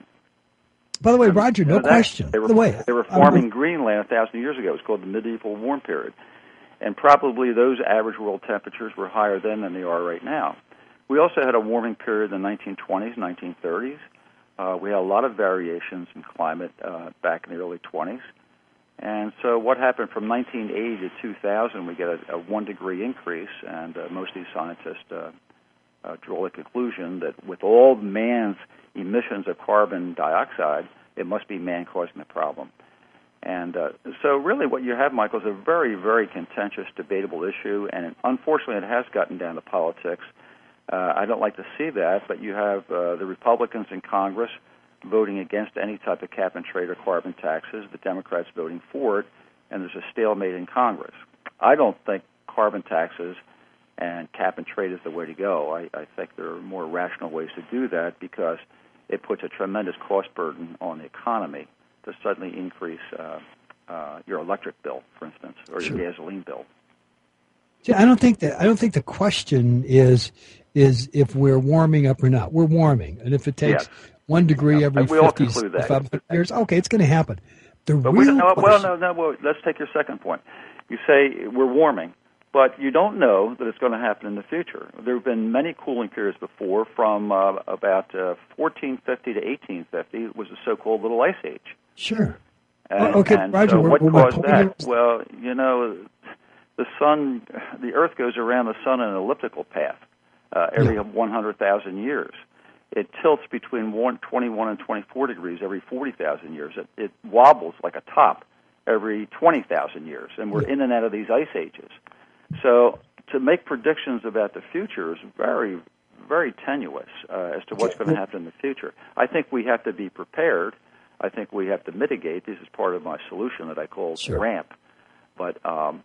By the way, Roger, no You know that? question. They were, By the way, they were I'm- farming Greenland a thousand years ago. It was called the medieval warm period. And probably those average world temperatures were higher then than they are right now. We also had a warming period in the nineteen twenties, nineteen thirties. Uh, we had a lot of variations in climate uh, back in the early twenties. And so what happened from nineteen eighty to two thousand, we get a, a one-degree increase, and uh, most of these scientists uh, uh, draw the conclusion that with all man's emissions of carbon dioxide, it must be man causing the problem. And uh, so really what you have, Michael, is a very, very contentious, debatable issue, and unfortunately it has gotten down to politics. Uh, I don't like to see that, but you have uh, the Republicans in Congress voting against any type of cap-and-trade or carbon taxes, the Democrats voting for it, and there's a stalemate in Congress. I don't think carbon taxes and cap-and-trade is the way to go. I, I think there are more rational ways to do that because it puts a tremendous cost burden on the economy to suddenly increase uh, uh, your electric bill, for instance, or Sure. your gasoline bill. See, I don't think that I don't think the question is is if we're warming up or not. We're warming, and if it takes Yes. one degree Yeah, every and we all fifty, conclude that. fifty-five years, okay, it's going to happen. The But real we don't know. Well, question, no, no. Well, let's take your second point. You say we're warming, but you don't know that it's going to happen in the future. There have been many cooling periods before, from uh, about uh, fourteen fifty to eighteen fifty. It was the so-called Little Ice Age. sure. And, Oh, okay, and Roger, so we're- what we're- my caused point that? is- Well, you know, the sun, the Earth goes around the sun in an elliptical path uh, every Yeah. one hundred thousand years. It tilts between one, twenty-one and twenty-four degrees every forty thousand years. It, it wobbles like a top every twenty thousand years, and we're Yeah. in and out of these ice ages. So to make predictions about the future is very, very tenuous uh, as to what's going to happen in the future. I think we have to be prepared. I think we have to mitigate. This is part of my solution that I call Sure. RAMP. But um,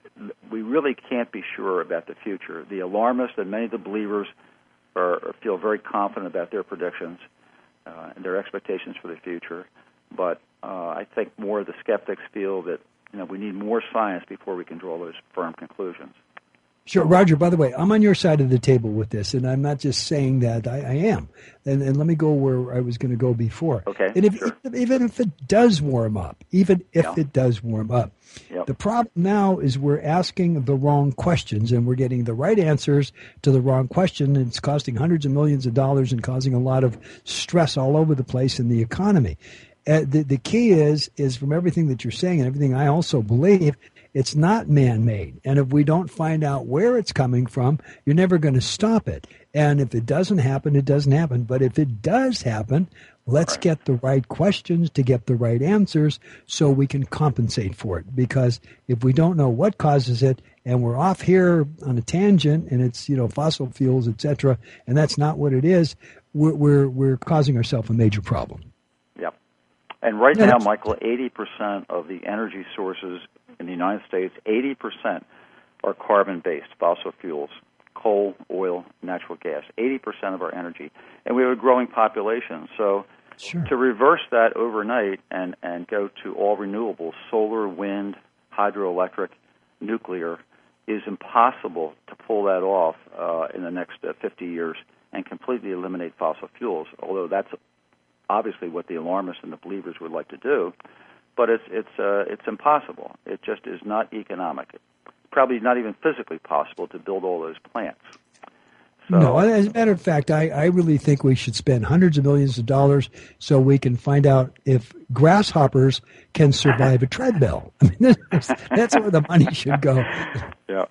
we really can't be sure about the future. The alarmists and many of the believers are, feel very confident about their predictions uh, and their expectations for the future. But uh, I think more of the skeptics feel that you know we need more science before we can draw those firm conclusions. Sure, Roger, by the way, I'm on your side of the table with this, and I'm not just saying that. I, I am. And, and let me go where I was going to go before. Okay, And if, sure. even, even if it does warm up, even if Yeah. it does warm up, Yep. the problem now is we're asking the wrong questions, and we're getting the right answers to the wrong question, and it's costing hundreds of millions of dollars and causing a lot of stress all over the place in the economy. Uh, the, the key is, is from everything that you're saying and everything I also believe, it's not man-made. And if we don't find out where it's coming from, you're never going to stop it. And if it doesn't happen, it doesn't happen. But if it does happen, let's Right. get the right questions to get the right answers so we can compensate for it. Because if we don't know what causes it and we're off here on a tangent and it's, you know, fossil fuels, et cetera, and that's not what it is, we're, we're, we're causing ourselves a major problem. Yep. And right Yeah, now, that's- Michael, eighty percent of the energy sources in the United States, eighty percent are carbon-based, fossil fuels, coal, oil, natural gas, eighty percent of our energy. And we have a growing population. So Sure. to reverse that overnight and, and go to all renewables, solar, wind, hydroelectric, nuclear, is impossible to pull that off uh, in the next uh, fifty years and completely eliminate fossil fuels, although that's obviously what the alarmists and the believers would like to do. But it's it's uh, it's impossible. It just is not economic. Probably not even physically possible to build all those plants. So, No, as a matter of fact, I, I really think we should spend hundreds of millions of dollars so we can find out if grasshoppers can survive a treadmill. I mean, that's, that's where the money should go. yeah.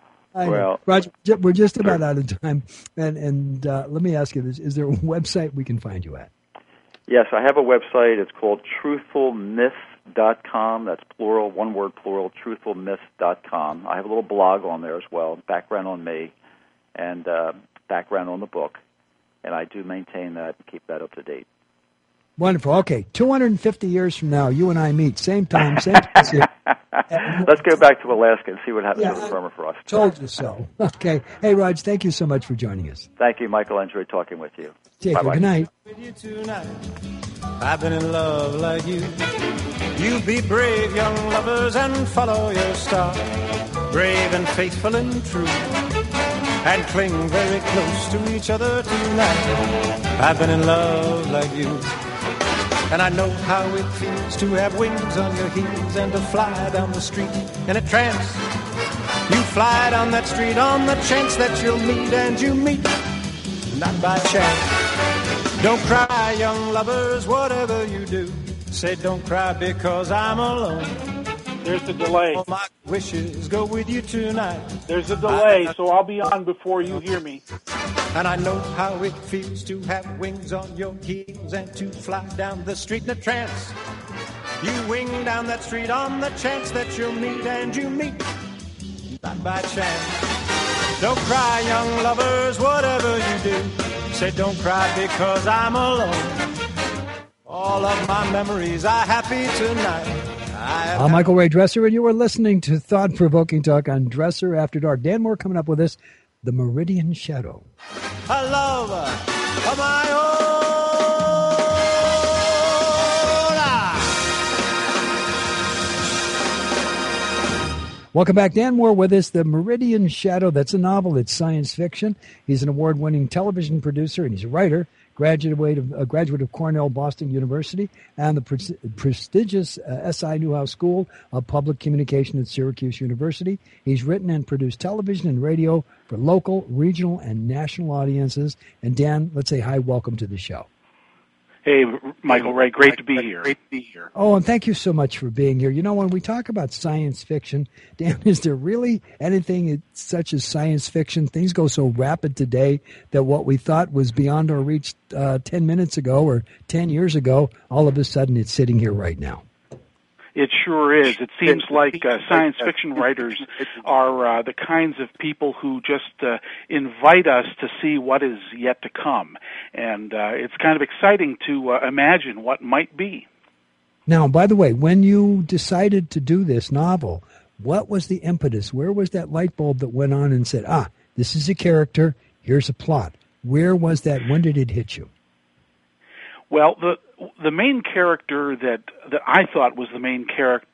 I know. Well- Roger, ju- we're just about out of time. And, and uh, let me ask you this. Is there a website we can find you at? Yes, I have a website. It's called truthful myths dot com. That's plural, one word plural, truthful myths dot com. I have a little blog on there as well, background on me and uh, background on the book. And I do maintain that and keep that up to date. Wonderful. Okay, two hundred fifty years from now, you and I meet, same time, same place. Let's go back to Alaska and see what happens Yeah, to the permafrost. Told you so. Okay. Hey, Raj, thank you so much for joining us. Thank you, Michael. I enjoyed talking with you. Take care. Bye-bye. Good night. With you tonight, I've been in love like you. You be brave, young lovers, and follow your star. Brave and faithful and true, and cling very close to each other tonight. I've been in love like you. And I know how it feels to have wings on your heels and to fly down the street in a trance. You fly down that street on the chance that you'll meet, and you meet, not by chance. Don't cry, young lovers, whatever you do. Say don't cry because I'm alone. There's a delay. All my wishes go with you tonight. There's a delay, so I'll be on before you hear me. And I know how it feels to have wings on your heels and to fly down the street in a trance. You wing down that street on the chance that you'll meet, and you meet, not by chance. Don't cry, young lovers, whatever you do. Say don't cry because I'm alone. All of my memories are happy tonight. I'm Michael Ray Dresser, and you are listening to Thought Provoking Talk on Dresser After Dark. Dan Moore coming up with us, The Meridian Shadow. A love of my own. Welcome back. Dan Moore with us, The Meridian Shadow. That's a novel. It's science fiction. He's an award-winning television producer, and he's a writer. Graduate of, a graduate of Cornell Boston University and the pre- prestigious uh, S I Newhouse School of Public Communication at Syracuse University. He's written and produced television and radio for local, regional, and national audiences. And Dan, let's say hi, welcome to the show. Hey, Michael Ray, great to be here. Great to be here. Oh, and thank you so much for being here. You know, when we talk about science fiction, Dan, is there really anything such as science fiction? Things go so rapid today that what we thought was beyond our reach uh, ten minutes ago or ten years ago, all of a sudden it's sitting here right now. It sure is. It seems like uh, science fiction writers are uh, the kinds of people who just uh, invite us to see what is yet to come. And uh, it's kind of exciting to uh, imagine what might be. Now, by the way, when you decided to do this novel, what was the impetus? Where was that light bulb that went on and said, ah, this is a character, here's a plot? Where was that? When did it hit you? Well, the the main character that, that I thought was the main character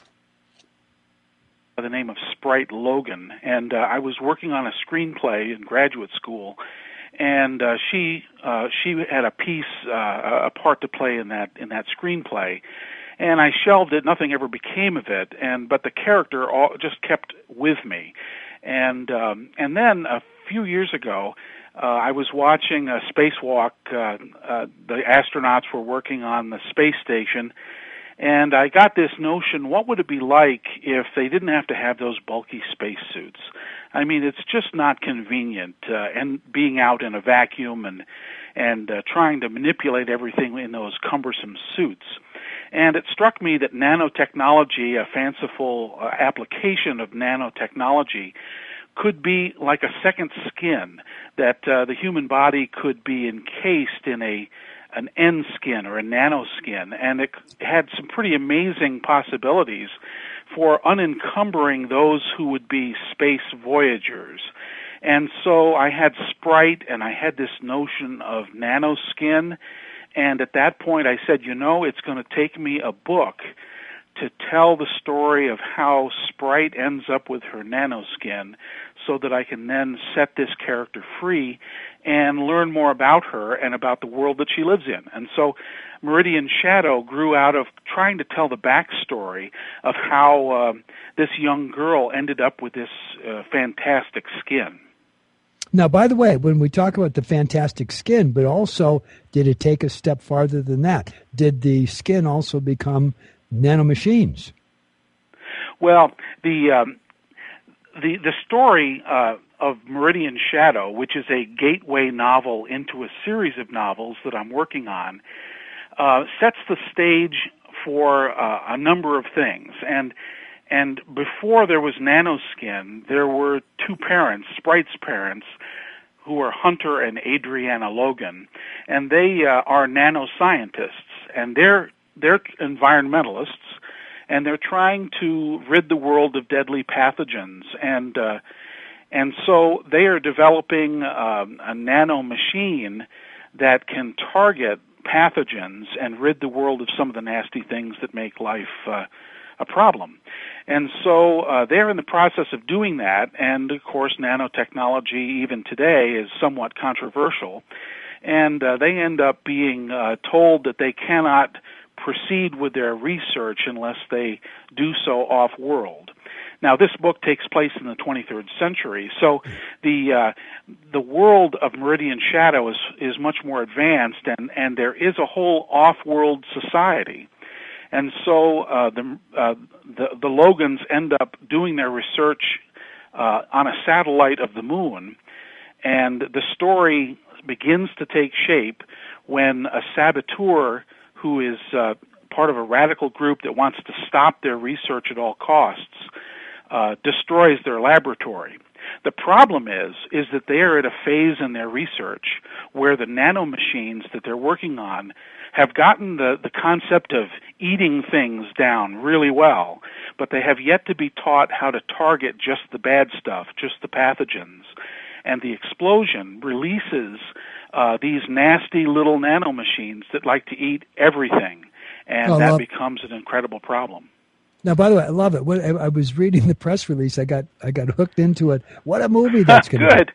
by the name of Sprite Logan, and uh, I was working on a screenplay in graduate school, and uh, she uh, she had a piece, uh, a part to play in that in that screenplay, and I shelved it. Nothing ever became of it, and but the character all, just kept with me, and um, and then a few years ago. Uh, I was watching a spacewalk. Uh, uh, the astronauts were working on the space station, and I got this notion, what would it be like if they didn't have to have those bulky spacesuits? I mean, it's just not convenient, uh, and being out in a vacuum and, and uh, trying to manipulate everything in those cumbersome suits. And it struck me that nanotechnology, a fanciful uh, application of nanotechnology, could be like a second skin, that uh, the human body could be encased in a an N skin or a nanoskin, and it had some pretty amazing possibilities for unencumbering those who would be space voyagers. And so I had Sprite, and I had this notion of nanoskin, and at that point I said, you know, it's going to take me a book to tell the story of how Sprite ends up with her nanoskin so that I can then set this character free and learn more about her and about the world that she lives in. And so Meridian Shadow grew out of trying to tell the backstory of how um, this young girl ended up with this uh, fantastic skin. Now, by the way, when we talk about the fantastic skin, but also did it take a step farther than that? Did the skin also become nanomachines? Well, the um, the the story uh, of Meridian Shadow, which is a gateway novel into a series of novels that I'm working on, uh, sets the stage for uh, a number of things. And and before there was nanoskin, there were two parents, Sprite's parents, who are Hunter and Adriana Logan, and they uh, are nanoscientists, and they're they're environmentalists, and they're trying to rid the world of deadly pathogens, and uh, and so they are developing um, a nano machine that can target pathogens and rid the world of some of the nasty things that make life uh, a problem. And so uh, they're in the process of doing that, and of course nanotechnology even today is somewhat controversial, and uh, they end up being uh, told that they cannot proceed with their research unless they do so off-world. Now, this book takes place in the twenty-third century, so the uh, the world of Meridian Shadow is is much more advanced, and, and there is a whole off-world society. And so uh, the, uh, the the Logans end up doing their research uh, on a satellite of the moon, and the story begins to take shape when a saboteur who is uh, part of a radical group that wants to stop their research at all costs uh, destroys their laboratory. The problem is, is that they are at a phase in their research where the nanomachines that they're working on have gotten the, the concept of eating things down really well, but they have yet to be taught how to target just the bad stuff, just the pathogens. And the explosion releases uh, these nasty little nanomachines that like to eat everything, and oh, that love- becomes an incredible problem. Now, by the way, I love it. When I was reading the press release, I got I got hooked into it. What a movie that's going to be.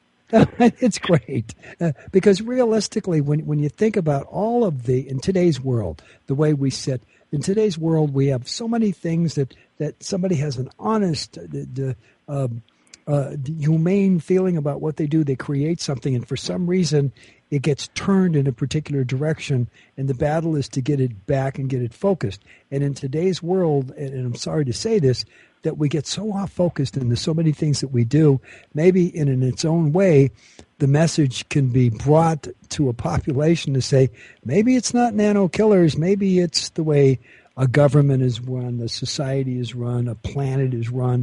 Good. It's great. Uh, because realistically, when when you think about all of the, in today's world, the way we sit, in today's world, we have so many things that, that somebody has an honest, uh, uh, uh, humane feeling about what they do. They create something, and for some reason, it gets turned in a particular direction, and the battle is to get it back and get it focused. And in today's world, and I'm sorry to say this, that we get so off focused into so many things that we do, maybe in, in its own way, the message can be brought to a population to say, maybe it's not nano killers, maybe it's the way a government is run, the society is run, a planet is run.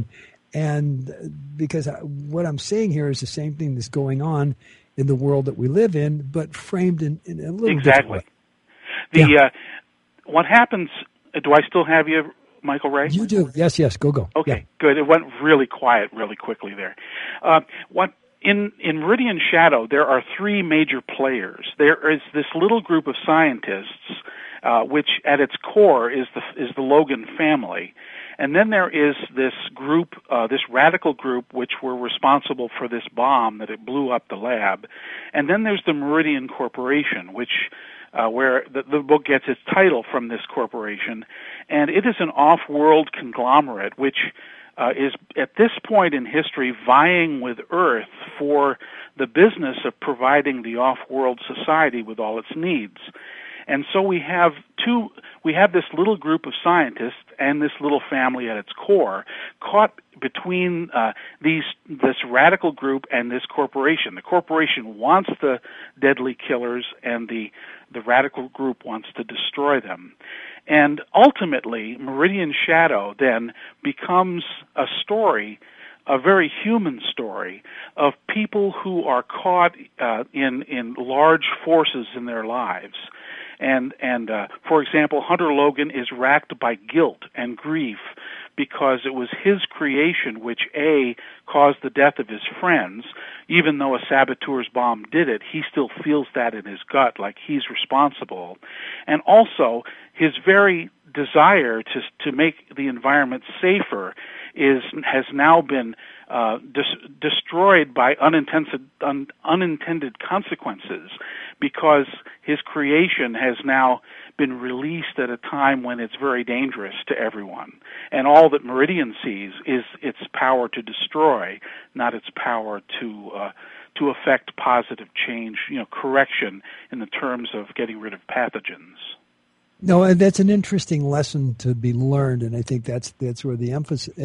And because I, what I'm saying here is the same thing that's going on in the world that we live in, but framed in, in a little exactly. different way. The yeah. uh, what happens? Do I still have you, Michael Ray? You do. Yes, yes. Go, go. Okay, yeah. good. It went really quiet, really quickly there. Uh, what in in Meridian Shadow? There are three major players. There is this little group of scientists, uh, which at its core is the is the Logan family. And then there is this group, uh, this radical group, which were responsible for this bomb that it blew up the lab. And then there's the Meridian Corporation, which, uh, where the, the book gets its title from this corporation. And it is an off-world conglomerate, which uh, is at this point in history vying with Earth for the business of providing the off-world society with all its needs. And so we have two, we have this little group of scientists and this little family at its core caught between uh, these, this radical group and this corporation. The corporation wants the deadly killers, and the, the radical group wants to destroy them. And ultimately, Meridian Shadow then becomes a story, a very human story, of people who are caught uh, in, in large forces in their lives. And, and uh, for example, Hunter Logan is racked by guilt and grief because it was his creation which, A, caused the death of his friends. Even though a saboteur's bomb did it, he still feels that in his gut, like he's responsible. And also, his very desire to to make the environment safer is has now been uh, dis- destroyed by unintended un- unintended consequences, because his creation has now been released at a time when it's very dangerous to everyone. And all that Meridian sees is its power to destroy, not its power to uh, to affect positive change, you know, correction in the terms of getting rid of pathogens. No, that's an interesting lesson to be learned, and I think that's that's where the emphasis em,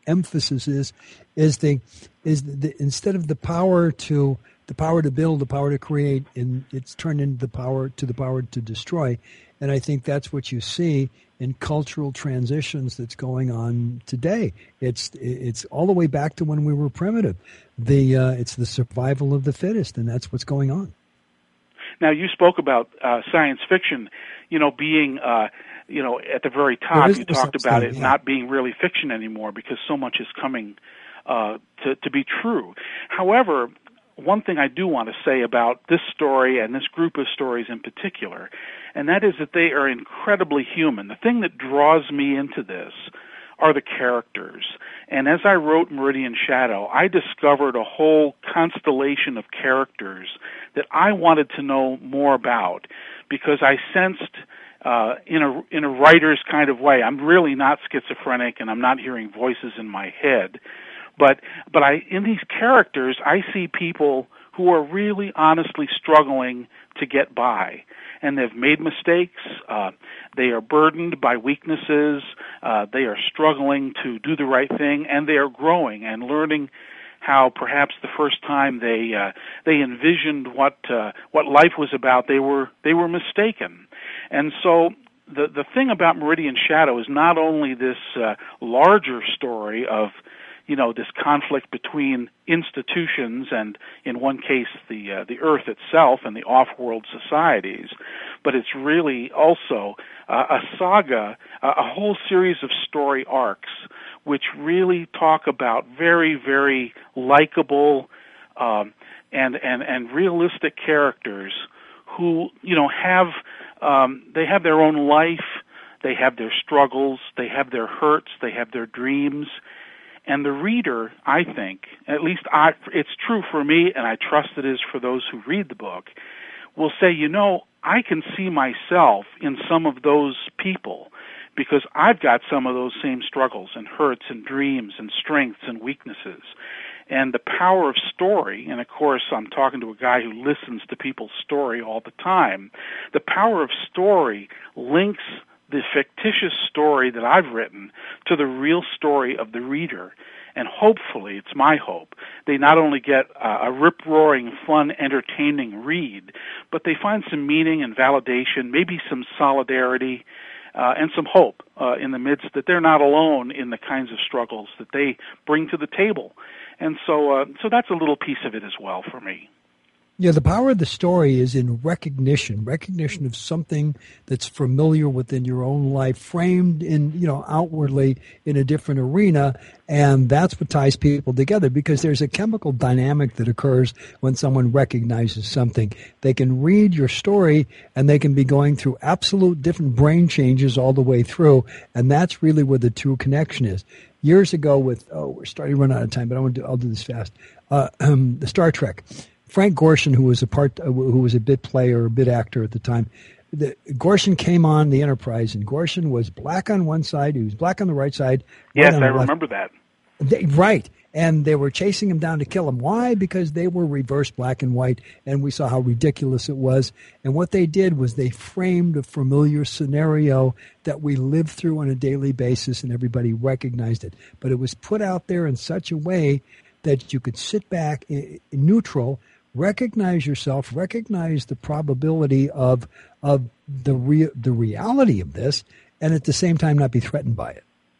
emphasis is is the is the, the instead of the power to the power to build, the power to create, and it's turned into the power to the power to destroy. And I think that's what you see in cultural transitions that's going on today. It's it's all the way back to when we were primitive. The uh, it's the survival of the fittest, and that's what's going on. Now, you spoke about uh, science fiction, you know, being, uh, you know, at the very top. You talked about it yeah. not being really fiction anymore because so much is coming uh, to, to be true. However, one thing I do want to say about this story and this group of stories in particular, and that is that they are incredibly human. The thing that draws me into this are the characters. And as I wrote Meridian Shadow, I discovered a whole constellation of characters that I wanted to know more about because I sensed uh, in a in a writer's kind of way, I'm really not schizophrenic and I'm not hearing voices in my head. But but I in these characters, I see people who are really honestly struggling to get by. And they've made mistakes. Uh, they are burdened by weaknesses. Uh, they are struggling to do the right thing, and they are growing and learning how perhaps the first time they uh, they envisioned what uh, what life was about, they were they were mistaken. And so the the thing about Meridian Shadow is not only this uh, larger story of, you know, this conflict between institutions and, in one case, the uh, the Earth itself and the off-world societies, but it's really also uh, a saga, uh, a whole series of story arcs, which really talk about very, very likable um, and and and realistic characters who, you know, have um, they have their own life, they have their struggles, they have their hurts, they have their dreams. And the reader, I think, at least I, it's true for me, and I trust it is for those who read the book, will say, you know, I can see myself in some of those people because I've got some of those same struggles and hurts and dreams and strengths and weaknesses. And the power of story, and of course I'm talking to a guy who listens to people's story all the time, the power of story links the fictitious story that I've written to the real story of the reader. And hopefully, it's my hope, they not only get uh, a rip-roaring, fun, entertaining read, but they find some meaning and validation, maybe some solidarity, uh, and some hope uh, in the midst that they're not alone in the kinds of struggles that they bring to the table. And so, uh, so that's a little piece of it as well for me. Yeah, the power of the story is in recognition, recognition of something that's familiar within your own life, framed in, you know, outwardly in a different arena, and that's what ties people together because there's a chemical dynamic that occurs when someone recognizes something. They can read your story, and they can be going through absolute different brain changes all the way through, and that's really where the true connection is. Years ago with, oh, we're starting to run out of time, but I want to do, I'll do this fast, uh, um, the Star Trek. Frank Gorshin, who was a part, uh, who was a bit player, a bit actor at the time, the, Gorshin came on the Enterprise, and Gorshin was black on one side, he was black on the right side. Yes, right I remember that. They, right, and they were chasing him down to kill him. Why? Because they were reverse black and white, and we saw how ridiculous it was. And what they did was they framed a familiar scenario that we live through on a daily basis, and everybody recognized it. But it was put out there in such a way that you could sit back in, in neutral, recognize yourself, recognize the probability of of the re- the reality of this, and at the same time not be threatened by it.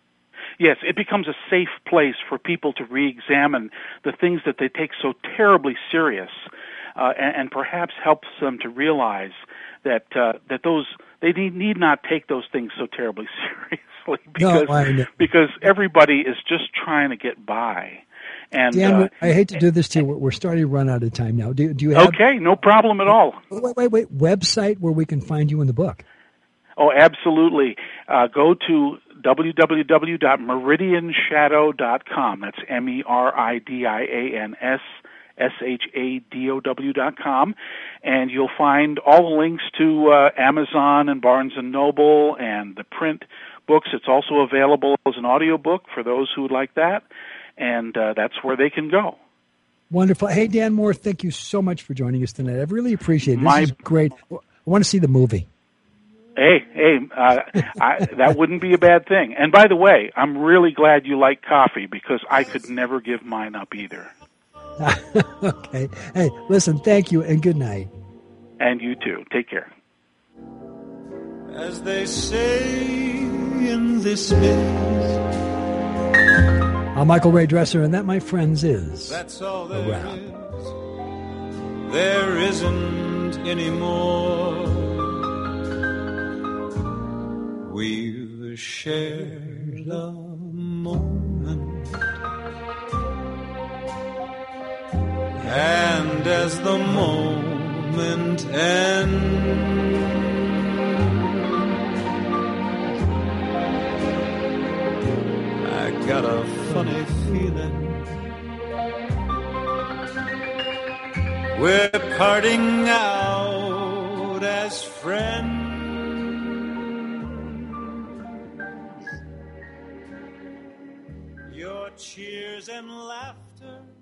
Yes, it becomes a safe place for people to re-examine the things that they take so terribly serious, uh, and, and perhaps helps them to realize that uh, that those they need, need not take those things so terribly seriously because no, I know. because everybody is just trying to get by. And, Dan, uh, I hate to do this to you. We're starting to run out of time now. Do, do you have... Okay, no problem at all. Wait, wait, wait. Website where we can find you in the book. Oh, absolutely. Uh, go to w w w dot meridian shadow dot com. That's M E R I D I A N S S H A D O W dot com. And you'll find all the links to uh, Amazon and Barnes and Noble and the print books. It's also available as an audiobook for those who would like that. And uh, that's where they can go. Wonderful. Hey, Dan Moore, thank you so much for joining us tonight. I really appreciate it. This My, is great. I want to see the movie. Hey, hey, uh, I, that wouldn't be a bad thing. And by the way, I'm really glad you like coffee because I could never give mine up either. Okay. Hey, listen, thank you and good night. And you too. Take care. As they say in this biz, I'm Michael Ray Dresser, and that, my friends, is that's all there a wrap. is. There isn't any more. We've shared a moment, and as the moment ends, I got a funny feeling we're parting out as friends. Your cheers and laughter